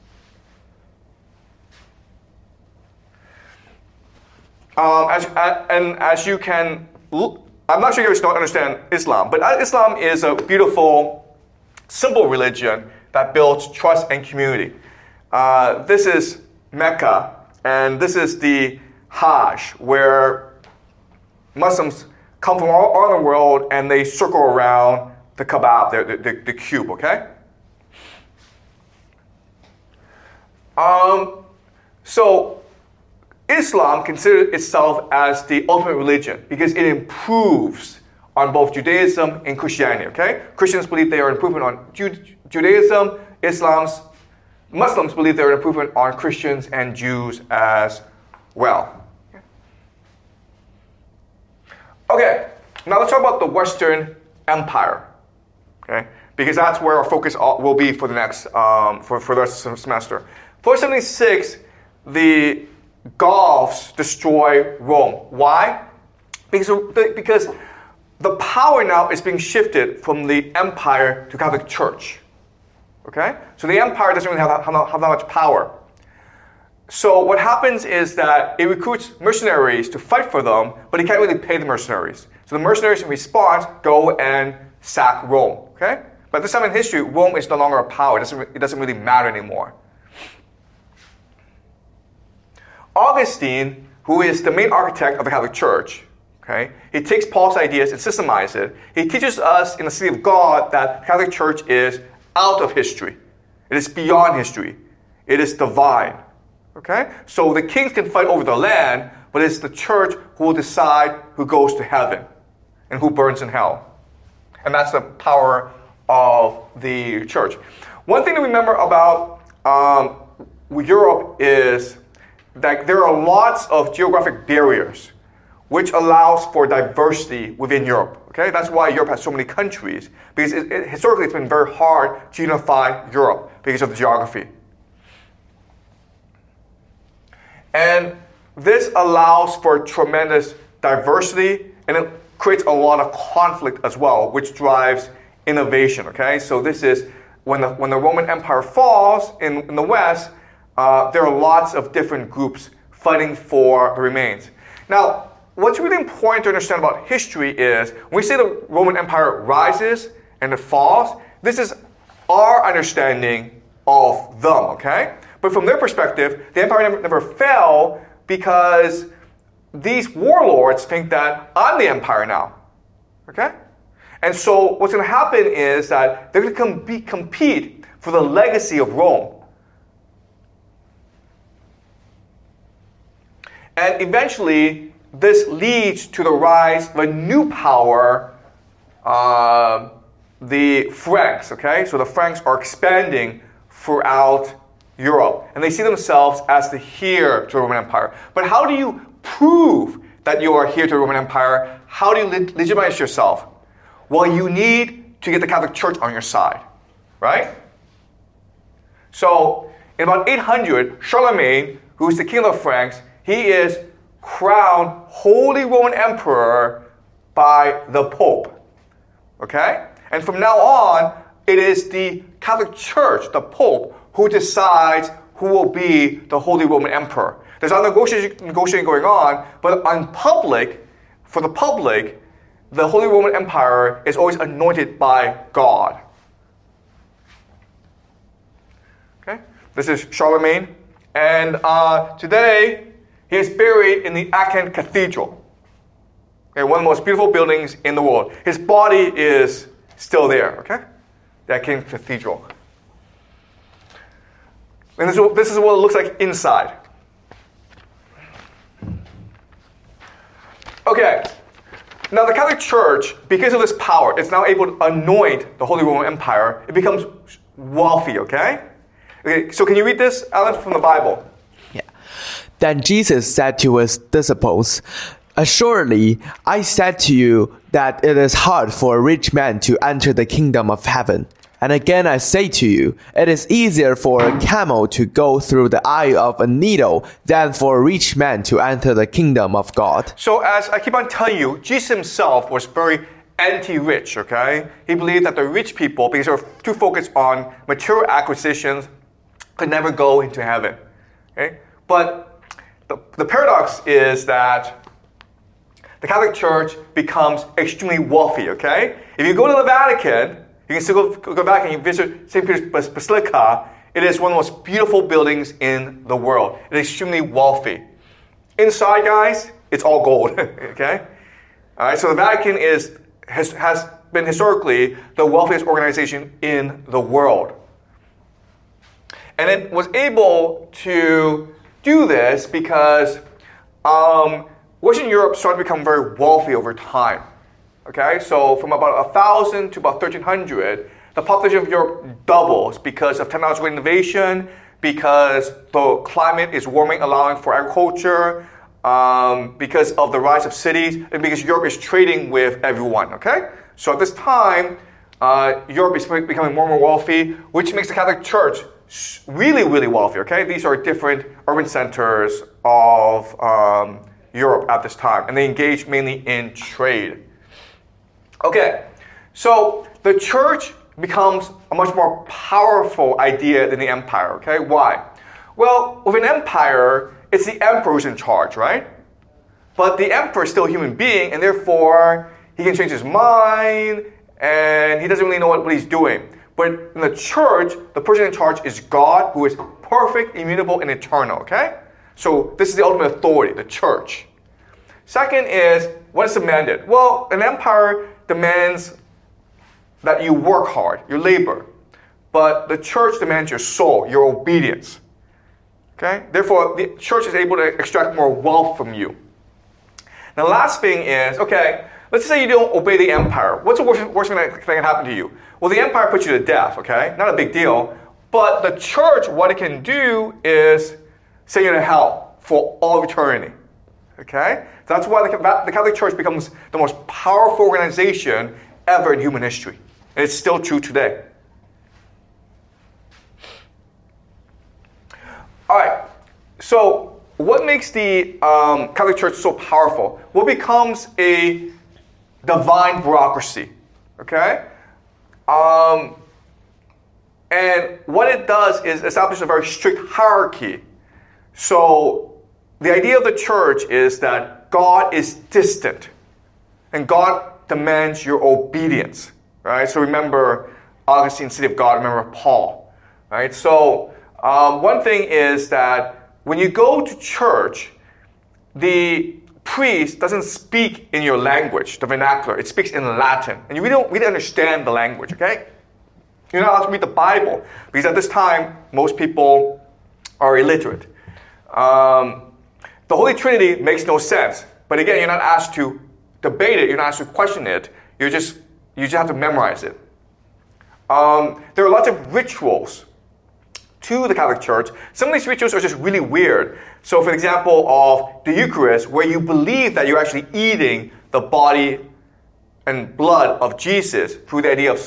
As you can, I'm not sure you guys don't understand Islam, but Islam is a beautiful, simple religion that builds trust and community. This is Mecca, and this is the Hajj, where Muslims come from all around the world and they circle around the Kaaba, the cube, okay? So Islam considers itself as the ultimate religion because it improves on both Judaism and Christianity, okay? Christians believe they are an improvement on Judaism. Muslims believe they're an improvement on Christians and Jews as well. Okay, now let's talk about the Western Empire, okay? Because that's where our focus will be for the next, for the rest of the semester. 476, the Goths destroy Rome. Why? Because the power now is being shifted from the empire to Catholic Church. Okay? So the empire doesn't really have that much power. So what happens is that it recruits mercenaries to fight for them, but it can't really pay the mercenaries. So the mercenaries in response go and sack Rome. Okay? But at this time in history, Rome is no longer a power. It doesn't really matter anymore. Augustine, who is the main architect of the Catholic Church, okay, he takes Paul's ideas and systemizes it. He teaches us in the City of God that the Catholic Church is out of history. It is beyond history. It is divine. Okay? So the kings can fight over the land, but it's the church who will decide who goes to heaven and who burns in hell. And that's the power of the church. One thing to remember about Europe is that there are lots of geographic barriers. which allows for diversity within Europe. Okay, that's why Europe has so many countries, because historically it's been very hard to unify Europe because of the geography. And this allows for tremendous diversity, and it creates a lot of conflict as well, which drives innovation. Okay, so this is when the Roman Empire falls in the West, there are lots of different groups fighting for the remains. Now, what's really important to understand about history is when we say the Roman Empire rises and it falls, this is our understanding of them, okay? But from their perspective, the empire never fell because these warlords think that I'm the empire now, okay? And so what's going to happen is that they're going to compete for the legacy of Rome. And eventually, this leads to the rise of a new power, the Franks, okay? So the Franks are expanding throughout Europe, and they see themselves as the heir to the Roman Empire. But how do you prove that you are heir to the Roman Empire? How do you legitimize yourself? Well, you need to get the Catholic Church on your side, right? So, in about 800, Charlemagne, who is the king of the Franks, he is crowned Holy Roman Emperor by the Pope. Okay? And from now on, it is the Catholic Church, the Pope, who decides who will be the Holy Roman Emperor. There's a negotiation going on, but for the public, the Holy Roman Empire is always anointed by God. Okay? This is Charlemagne. And today, he is buried in the Aachen Cathedral. Okay, one of the most beautiful buildings in the world. His body is still there, okay? The Aachen Cathedral. And this is what it looks like inside. Okay, now the Catholic Church, because of this power, it's now able to anoint the Holy Roman Empire. It becomes wealthy, okay? Okay, so can you read this, Alan, from the Bible? Then Jesus said to his disciples, "Assuredly, I said to you that it is hard for a rich man to enter the kingdom of heaven. And again I say to you, it is easier for a camel to go through the eye of a needle than for a rich man to enter the kingdom of God." So as I keep on telling you, Jesus himself was very anti-rich, okay? He believed that the rich people, because they were too focused on material acquisitions, could never go into heaven, okay? But the paradox is that the Catholic Church becomes extremely wealthy, okay? If you go to the Vatican, you can still go back and you visit St. Peter's Basilica. It is one of the most beautiful buildings in the world. It is extremely wealthy. Inside, guys, it's all gold, okay? All right, so the Vatican has been historically the wealthiest organization in the world. And it was able to do this because Western Europe started to become very wealthy over time. Okay, so from about 1,000 to about 1,300, the population of Europe doubles because of technological innovation, because the climate is warming, allowing for agriculture, because of the rise of cities, and because Europe is trading with everyone. Okay, so at this time, Europe is becoming more and more wealthy, which makes the Catholic Church really, really wealthy. Okay, these are different urban centers of Europe at this time, and they engage mainly in trade. Okay, so the church becomes a much more powerful idea than the empire, okay? Why? Well, with an empire, it's the emperor who's in charge, right? But the emperor is still a human being, and therefore, he can change his mind, and he doesn't really know what he's doing. But in the church, the person in charge is God, who is perfect, immutable, and eternal, okay? So this is the ultimate authority, the church. Second is, what is demanded? Well, an empire demands that you work hard, your labor. But the church demands your soul, your obedience. Okay? Therefore, the church is able to extract more wealth from you. Now, the last thing is, okay, let's say you don't obey the empire. What's the worst thing that can happen to you? Well, the empire puts you to death, okay? Not a big deal. But the church, what it can do is send you to hell for all of eternity. Okay? That's why the Catholic Church becomes the most powerful organization ever in human history. And it's still true today. All right, so what makes the Catholic Church so powerful? What becomes a divine bureaucracy, okay? And what it does is establish a very strict hierarchy. So the idea of the church is that God is distant, and God demands your obedience, right? So remember Augustine, City of God, remember Paul, right? So one thing is that when you go to church, the priest doesn't speak in your language, the vernacular. It speaks in Latin. And you don't really understand the language, okay? You're not allowed to read the Bible because at this time, most people are illiterate. The Holy Trinity makes no sense. But again, you're not asked to debate it. You're not asked to question it. You just have to memorize it. There are lots of rituals to the Catholic Church. Some of these rituals are just really weird. So for example, of the Eucharist, where you believe that you're actually eating the body and blood of Jesus through the idea of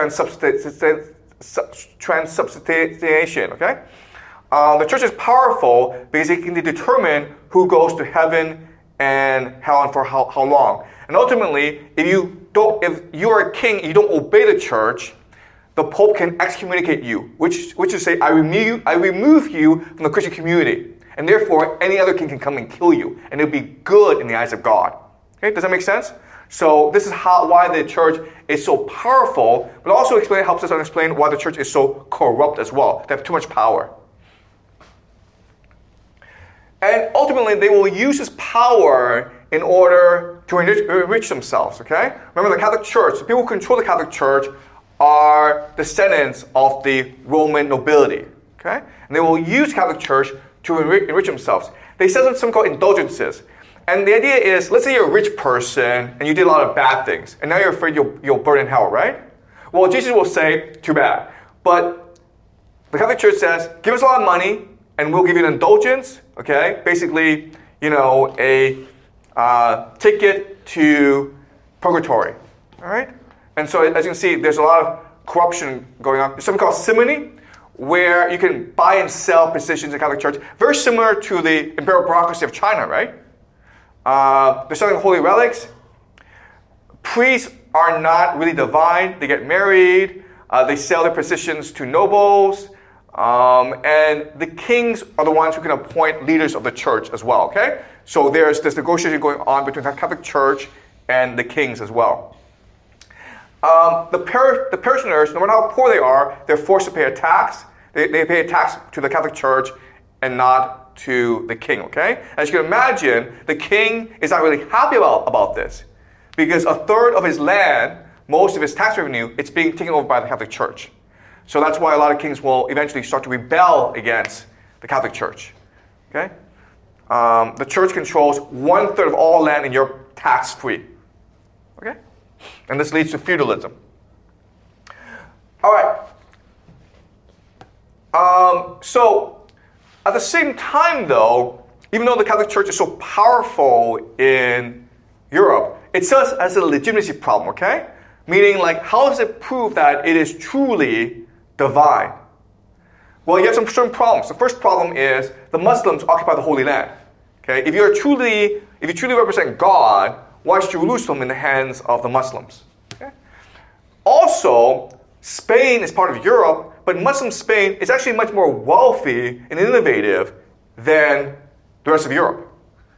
transubstantiation, okay? The church is powerful because it can determine who goes to heaven and hell and for how long. And ultimately, if you are a king and you don't obey the church, the Pope can excommunicate you, which is to say, I remove you from the Christian community. And therefore, any other king can come and kill you. And it'll be good in the eyes of God. Okay, does that make sense? So this is why the church is so powerful, but also helps us explain why the church is so corrupt as well. They have too much power. And ultimately, they will use this power in order to enrich themselves, okay? Remember, the Catholic Church, the people who control the Catholic Church are descendants of the Roman nobility, okay? And they will use Catholic Church to enrich themselves. They set up something called indulgences. And the idea is, let's say you're a rich person and you did a lot of bad things, and now you're afraid you'll burn in hell, right? Well, Jesus will say, too bad. But the Catholic Church says, give us a lot of money and we'll give you an indulgence, okay? Basically, a ticket to purgatory, all right? And so as you can see, there's a lot of corruption going on. There's something called simony, where you can buy and sell positions in the Catholic Church, very similar to the imperial bureaucracy of China, right? They're selling holy relics. Priests are not really divine. They get married. They sell their positions to nobles. And the kings are the ones who can appoint leaders of the church as well, okay? So there's this negotiation going on between the Catholic Church and the kings as well. The parishioners, no matter how poor they are, they're forced to pay a tax. They pay a tax to the Catholic Church and not to the king, okay? As you can imagine, the king is not really happy about this because a third of his land, most of his tax revenue, it's being taken over by the Catholic Church. So that's why a lot of kings will eventually start to rebel against the Catholic Church, okay? The church controls 1/3 of all land in Europe tax-free, okay? And this leads to feudalism. All right. So at the same time, though, even though the Catholic Church is so powerful in Europe, it still has a legitimacy problem, okay? Meaning, like, how does it prove that it is truly divine? Well, you have some certain problems. The first problem is the Muslims occupy the Holy Land. Okay? If you truly represent God, why is Jerusalem in the hands of the Muslims? Okay? Also, Spain is part of Europe, but Muslim Spain is actually much more wealthy and innovative than the rest of Europe.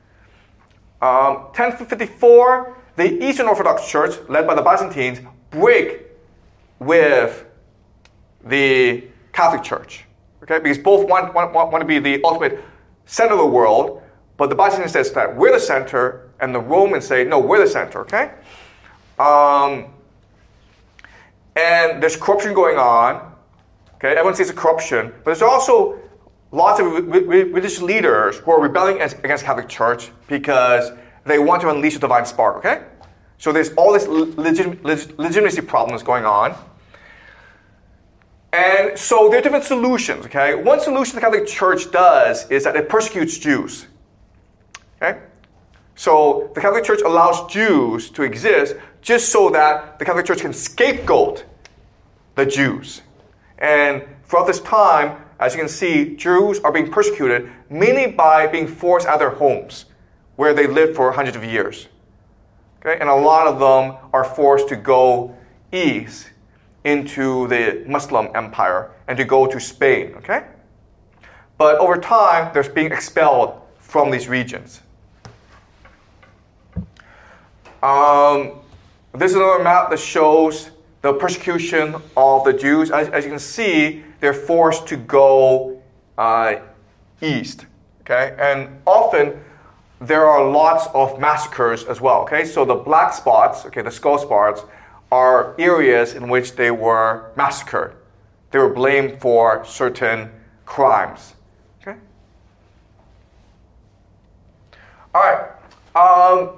1054, the Eastern Orthodox Church, led by the Byzantines, break with the Catholic Church. Okay? Because both want to be the ultimate center of the world, but the Byzantine says that we're the center, and the Romans say, no, we're the center, okay? And there's corruption going on. Okay, everyone sees the corruption, but there's also lots of religious leaders who are rebelling against Catholic Church because they want to unleash a divine spark, okay? So there's all this legitimacy problems going on. And so there are different solutions, okay? One solution the Catholic Church does is that it persecutes Jews, okay? So the Catholic Church allows Jews to exist just so that the Catholic Church can scapegoat the Jews. And throughout this time, as you can see, Jews are being persecuted mainly by being forced out of their homes where they lived for hundreds of years. Okay? And a lot of them are forced to go east into the Muslim empire and to go to Spain. Okay? But over time, they're being expelled from these regions. This is another map that shows the persecution of the Jews. As you can see, they're forced to go east. Okay? And often, there are lots of massacres as well. Okay? So the black spots, okay, the skull spots, are areas in which they were massacred. They were blamed for certain crimes. Okay? All right.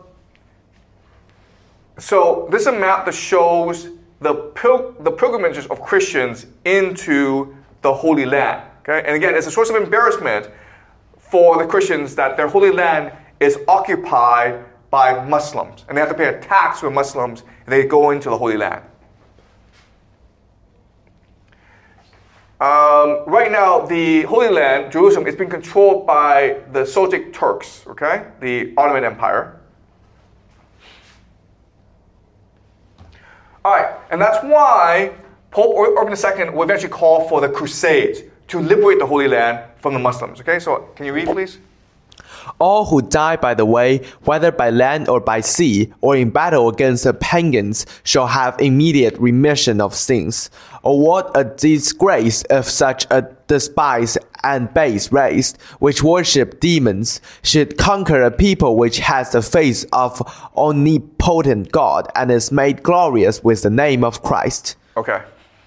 So this is a map that shows the pilgrimages of Christians into the Holy Land. Okay? And again, it's a source of embarrassment for the Christians that their Holy Land is occupied by Muslims. And they have to pay a tax to the Muslims if they go into the Holy Land. Right now, the Holy Land, Jerusalem, is being controlled by the Seljuk Turks, okay? The Ottoman Empire. All right, and that's why Pope Urban II will eventually call for the Crusades to liberate the Holy Land from the Muslims. Okay, so can you read, please? All who die by the way, whether by land or by sea, or in battle against the pagans, shall have immediate remission of sins. Oh, what a disgrace if such a despised and base race, which worship demons, should conquer a people which has the face of omnipotent God and is made glorious with the name of Christ. Okay.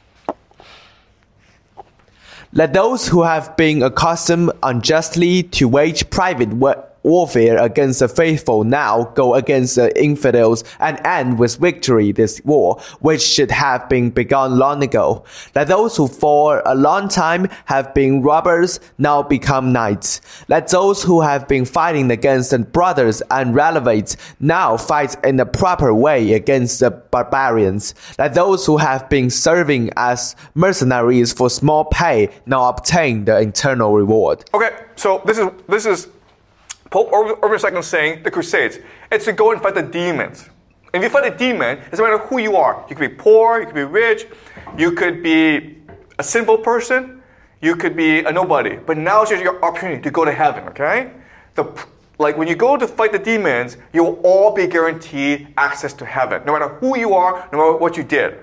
Let those who have been accustomed unjustly to wage private warfare against the faithful now go against the infidels and end with victory this war, which should have been begun long ago. Let those who for a long time have been robbers now become knights. Let those who have been fighting against the brothers and relatives now fight in the proper way against the barbarians. Let those who have been serving as mercenaries for small pay now obtain the eternal reward. Okay, so this is Pope Urban II saying the Crusades. It's to go and fight the demons. If you fight a demon, it doesn't matter who you are. You could be poor, you could be rich, you could be a sinful person, you could be a nobody. But now is your opportunity to go to heaven, okay? Like when you go to fight the demons, you will all be guaranteed access to heaven, no matter who you are, no matter what you did.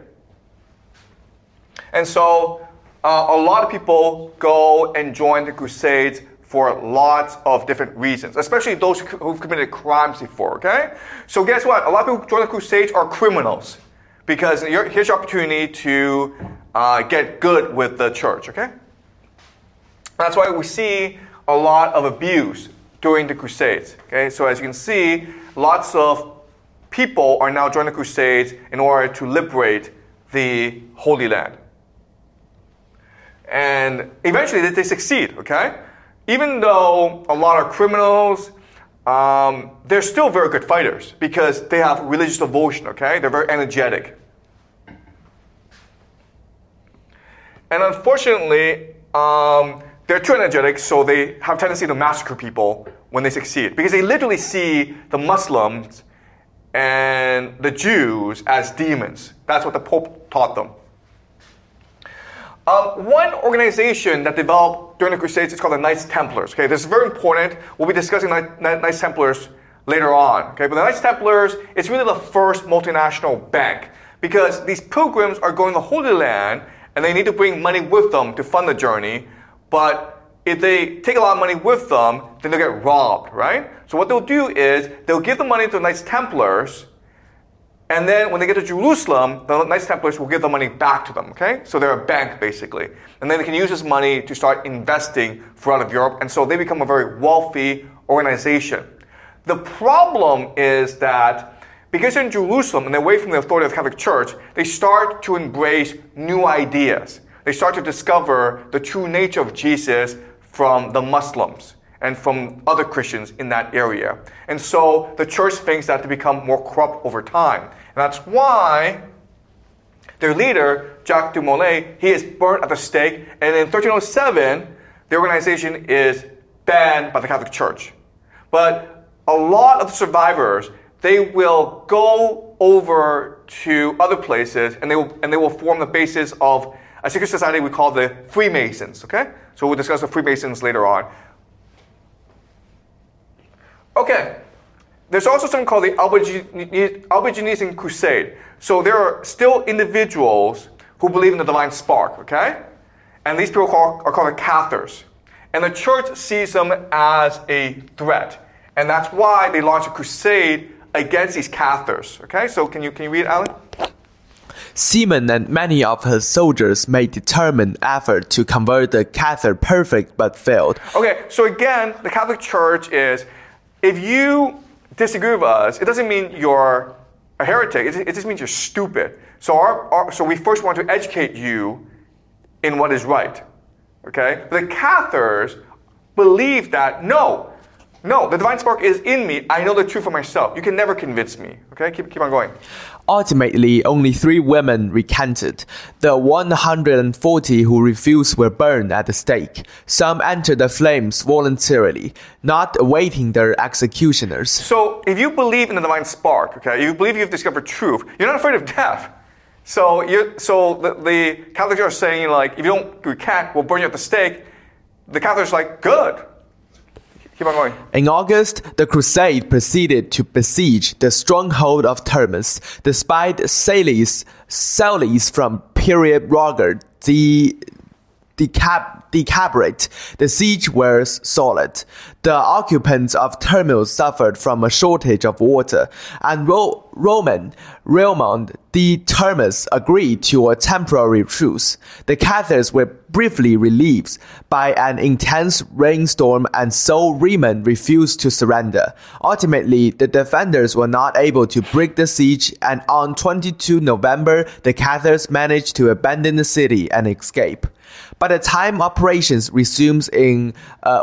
And so a lot of people go and join the Crusades for lots of different reasons, especially those who've committed crimes before, okay? So guess what? A lot of people who join the Crusades are criminals because here's your opportunity to get good with the church, okay? That's why we see a lot of abuse during the Crusades, okay? So as you can see, lots of people are now joining the Crusades in order to liberate the Holy Land. And eventually they succeed, okay? Even though a lot are criminals, they're still very good fighters because they have religious devotion, okay? They're very energetic. And unfortunately, they're too energetic, so they have a tendency to massacre people when they succeed because they literally see the Muslims and the Jews as demons. That's what the Pope taught them. One organization that developed during the Crusades is called the Knights Templars. Okay, this is very important. We'll be discussing Knights Templars later on. Okay, but the Knights Templars is really the first multinational bank because these pilgrims are going to the Holy Land and they need to bring money with them to fund the journey. But if they take a lot of money with them, then they'll get robbed, right? So what they'll do is they'll give the money to the Knights Templars. And then when they get to Jerusalem, the Knights Templars will give the money back to them, okay? So they're a bank, basically. And then they can use this money to start investing throughout Europe. And so they become a very wealthy organization. The problem is that because they're in Jerusalem and they're away from the authority of the Catholic Church, they start to embrace new ideas. They start to discover the true nature of Jesus from the Muslims. and from other Christians in that area. And so the church thinks that to become more corrupt over time. And that's why their leader, Jacques de Molay, he is burnt at the stake. And in 1307, the organization is banned by the Catholic Church. But a lot of the survivors, they will go over to other places and they will form the basis of a secret society we call the Freemasons, okay? So we'll discuss the Freemasons later on. Okay, there's also something called the Albigensian Crusade. So there are still individuals who believe in the divine spark, okay? And these people are called the Cathars. And the church sees them as a threat. And that's why they launched a crusade against these Cathars, okay? So can you read, Alan? Simon and many of his soldiers made determined effort to convert the Cathar perfect but failed. Okay, so again, the Catholic Church is, if you disagree with us, it doesn't mean you're a heretic, it just means you're stupid. So so we first want to educate you in what is right, okay? But the Cathars believe that, no, the divine spark is in me. I know the truth for myself. You can never convince me. Okay, keep on going. Ultimately, only 3 women recanted. The 140 who refused were burned at the stake. Some entered the flames voluntarily, not awaiting their executioners. So, if you believe in the divine spark, okay, if you believe you've discovered truth, you're not afraid of death. So, the Catholics are saying, like, if you don't recant, we'll burn you at the stake. The Catholics are like, good. Keep on going. In August, the crusade proceeded to besiege the stronghold of Termes. Despite sallies from period Roger decabrate, the siege was solid. The occupants of Termes suffered from a shortage of water, and Raymond de Termes agreed to a temporary truce. The Cathars were briefly relieved by an intense rainstorm, and so Raymond refused to surrender. Ultimately, the defenders were not able to break the siege, and on 22 November, the Cathars managed to abandon the city and escape. By the time operations resumes in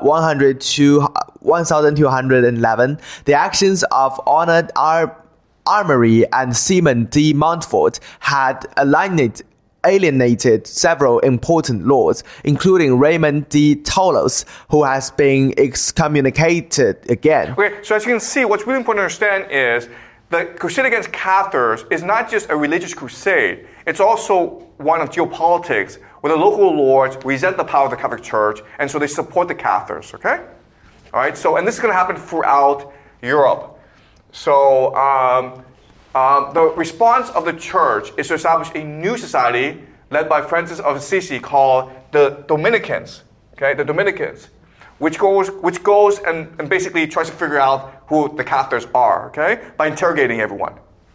1211, the actions of Honored Armory and Simon de Montfort had alienated several important lords, including Raymond de Toulouse, who has been excommunicated again. Okay, so as you can see, what's really important to understand is the crusade against Cathars is not just a religious crusade, it's also one of geopolitics, where the local lords resent the power of the Catholic Church, and so they support the Cathars, okay? All right, so, and this is going to happen throughout Europe. So, the response of the church is to establish a new society led by Francis of Assisi called the Dominicans, okay, the Dominicans, which goes and basically tries to figure out who the Cathars are, okay, by interrogating everyone.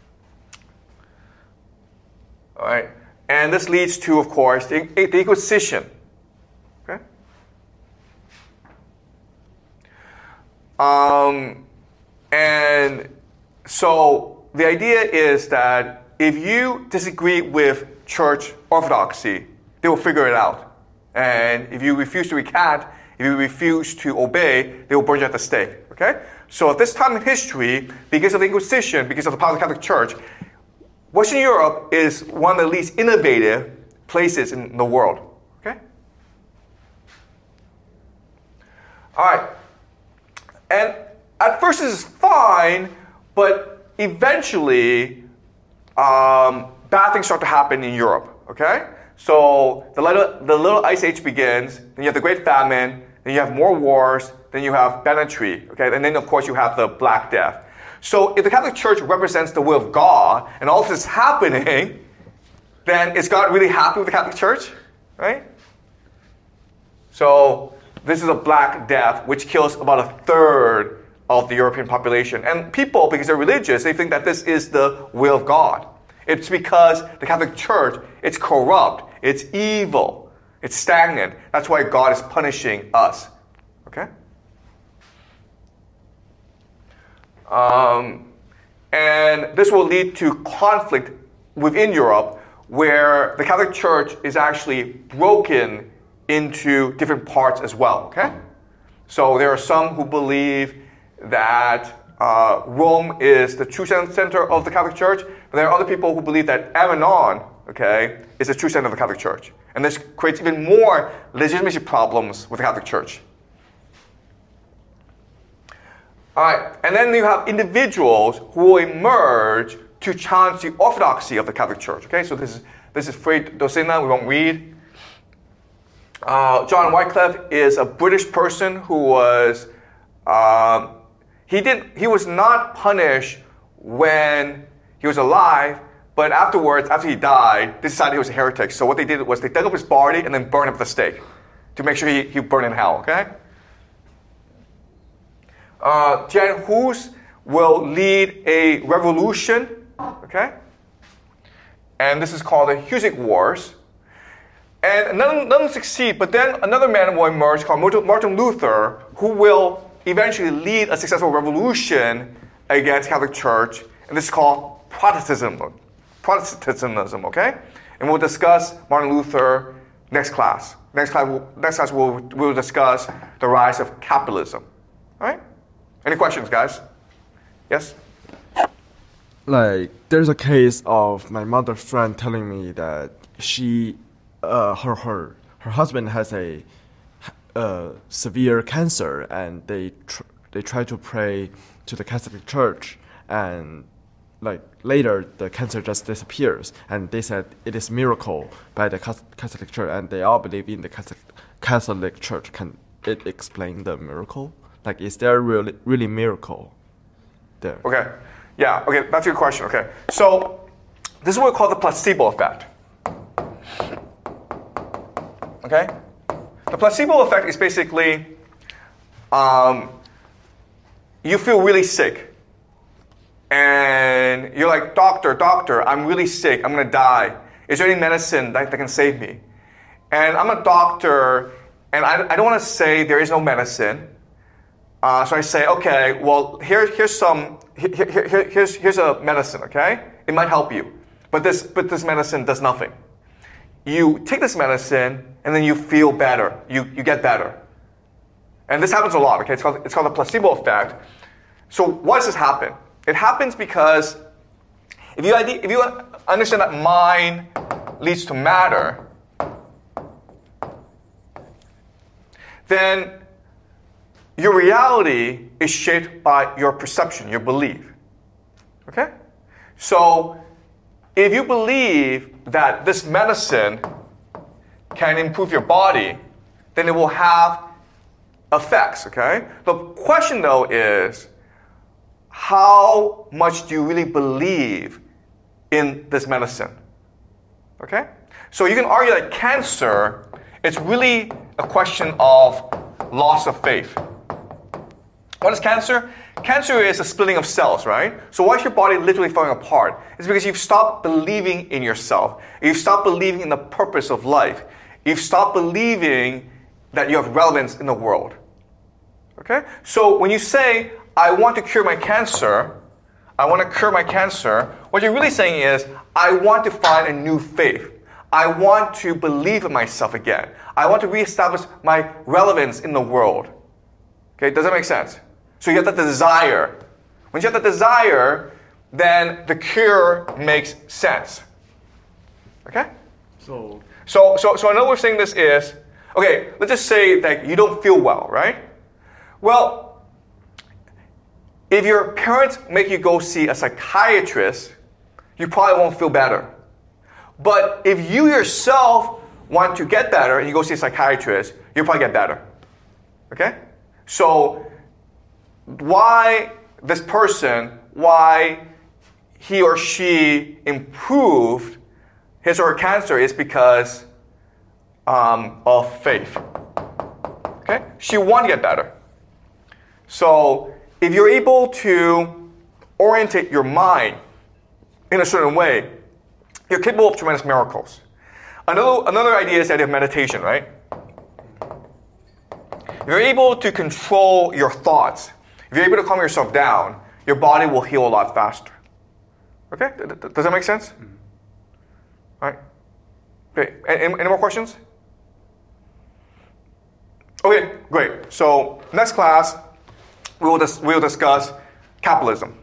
All right, and this leads to, of course, the Inquisition, okay. And so the idea is that if you disagree with church orthodoxy, they will figure it out. And if you refuse to recant, if you refuse to obey, they will burn you at the stake. Okay? So at this time in history, because of the Inquisition, because of the power of the Catholic Church, Western Europe is one of the least innovative places in the world. Okay? All right. And at first this is fine, but eventually bad things start to happen in Europe. Okay? So the little ice age begins, then you have the Great Famine, then you have more wars, then you have banditry, okay? And then of course you have the Black Death. So if the Catholic Church represents the will of God, and all this is happening, then is God really happy with the Catholic Church? Right? So this is a Black Death, which kills about a third of the European population. And people, because they're religious, they think that this is the will of God. It's because the Catholic Church, it's corrupt, it's evil, it's stagnant. That's why God is punishing us. Okay? And this will lead to conflict within Europe, where the Catholic Church is actually broken into different parts as well. Okay? So there are some who believe that Rome is the true center of the Catholic Church, but there are other people who believe that Avignon, okay, is the true center of the Catholic Church. And this creates even more legitimacy problems with the Catholic Church. All right, and then you have individuals who will emerge to challenge the orthodoxy of the Catholic Church. Okay, so this is Fray Dosina. We won't read. John Wycliffe is a British person who was he was not punished when he was alive, but afterwards, after he died, they decided he was a heretic. So what they did was they dug up his body and then burned him at the stake to make sure he burned in hell. Okay. Jan Hus will lead a revolution, okay? And this is called the Husic Wars. And none of them succeed, but then another man will emerge called Martin Luther, who will eventually lead a successful revolution against Catholic Church, and this is called Protestantism, okay? And we'll discuss Martin Luther next class. Next class we'll discuss the rise of capitalism, all right? Any questions, guys? Yes? Like, there's a case of my mother's friend telling me that she, her husband has a severe cancer, and they try to pray to the Catholic Church, and like later the cancer just disappears, and they said it is miracle by the Catholic Church, and they all believe in the Catholic Church. Can it explain the miracle? Like, is there really miracle there? Okay. Yeah, okay, that's your question. Okay. So this is what we call the placebo effect. Okay? The placebo effect is basically you feel really sick. And you're like, doctor, I'm really sick. I'm going to die. Is there any medicine that can save me? And I'm a doctor, and I don't want to say there is no medicine. So I say, okay, well, here's a medicine, okay? It might help you, but this medicine does nothing. You take this medicine, and then you feel better. You get better, and this happens a lot. Okay, it's called the placebo effect. So why does this happen? It happens because if you understand that mind leads to matter, then your reality is shaped by your perception, your belief. Okay? So, if you believe that this medicine can improve your body, then it will have effects, okay? The question, though, is how much do you really believe in this medicine? Okay? So, you can argue that cancer, it's really a question of loss of faith. What is cancer? Cancer is a splitting of cells, right? So why is your body literally falling apart? It's because you've stopped believing in yourself. You've stopped believing in the purpose of life. You've stopped believing that you have relevance in the world. Okay? So when you say, I want to cure my cancer, what you're really saying is, I want to find a new faith. I want to believe in myself again. I want to reestablish my relevance in the world. Okay, does that make sense? So you have that desire. When you have that desire, then the cure makes sense. Okay? So another way of saying this is, okay, let's just say that you don't feel well, right? Well, if your parents make you go see a psychiatrist, you probably won't feel better. But if you yourself want to get better and you go see a psychiatrist, you'll probably get better. Okay? So why this person, why he or she improved his or her cancer is because of faith. Okay? She wanted to get better. So if you're able to orientate your mind in a certain way, you're capable of tremendous miracles. Another idea is the idea of meditation, right? If you're able to control your thoughts, if you're able to calm yourself down, your body will heal a lot faster. Okay? Does that make sense? Mm-hmm. All right. Okay. Any more questions? Okay, great. So next class, we'll discuss capitalism.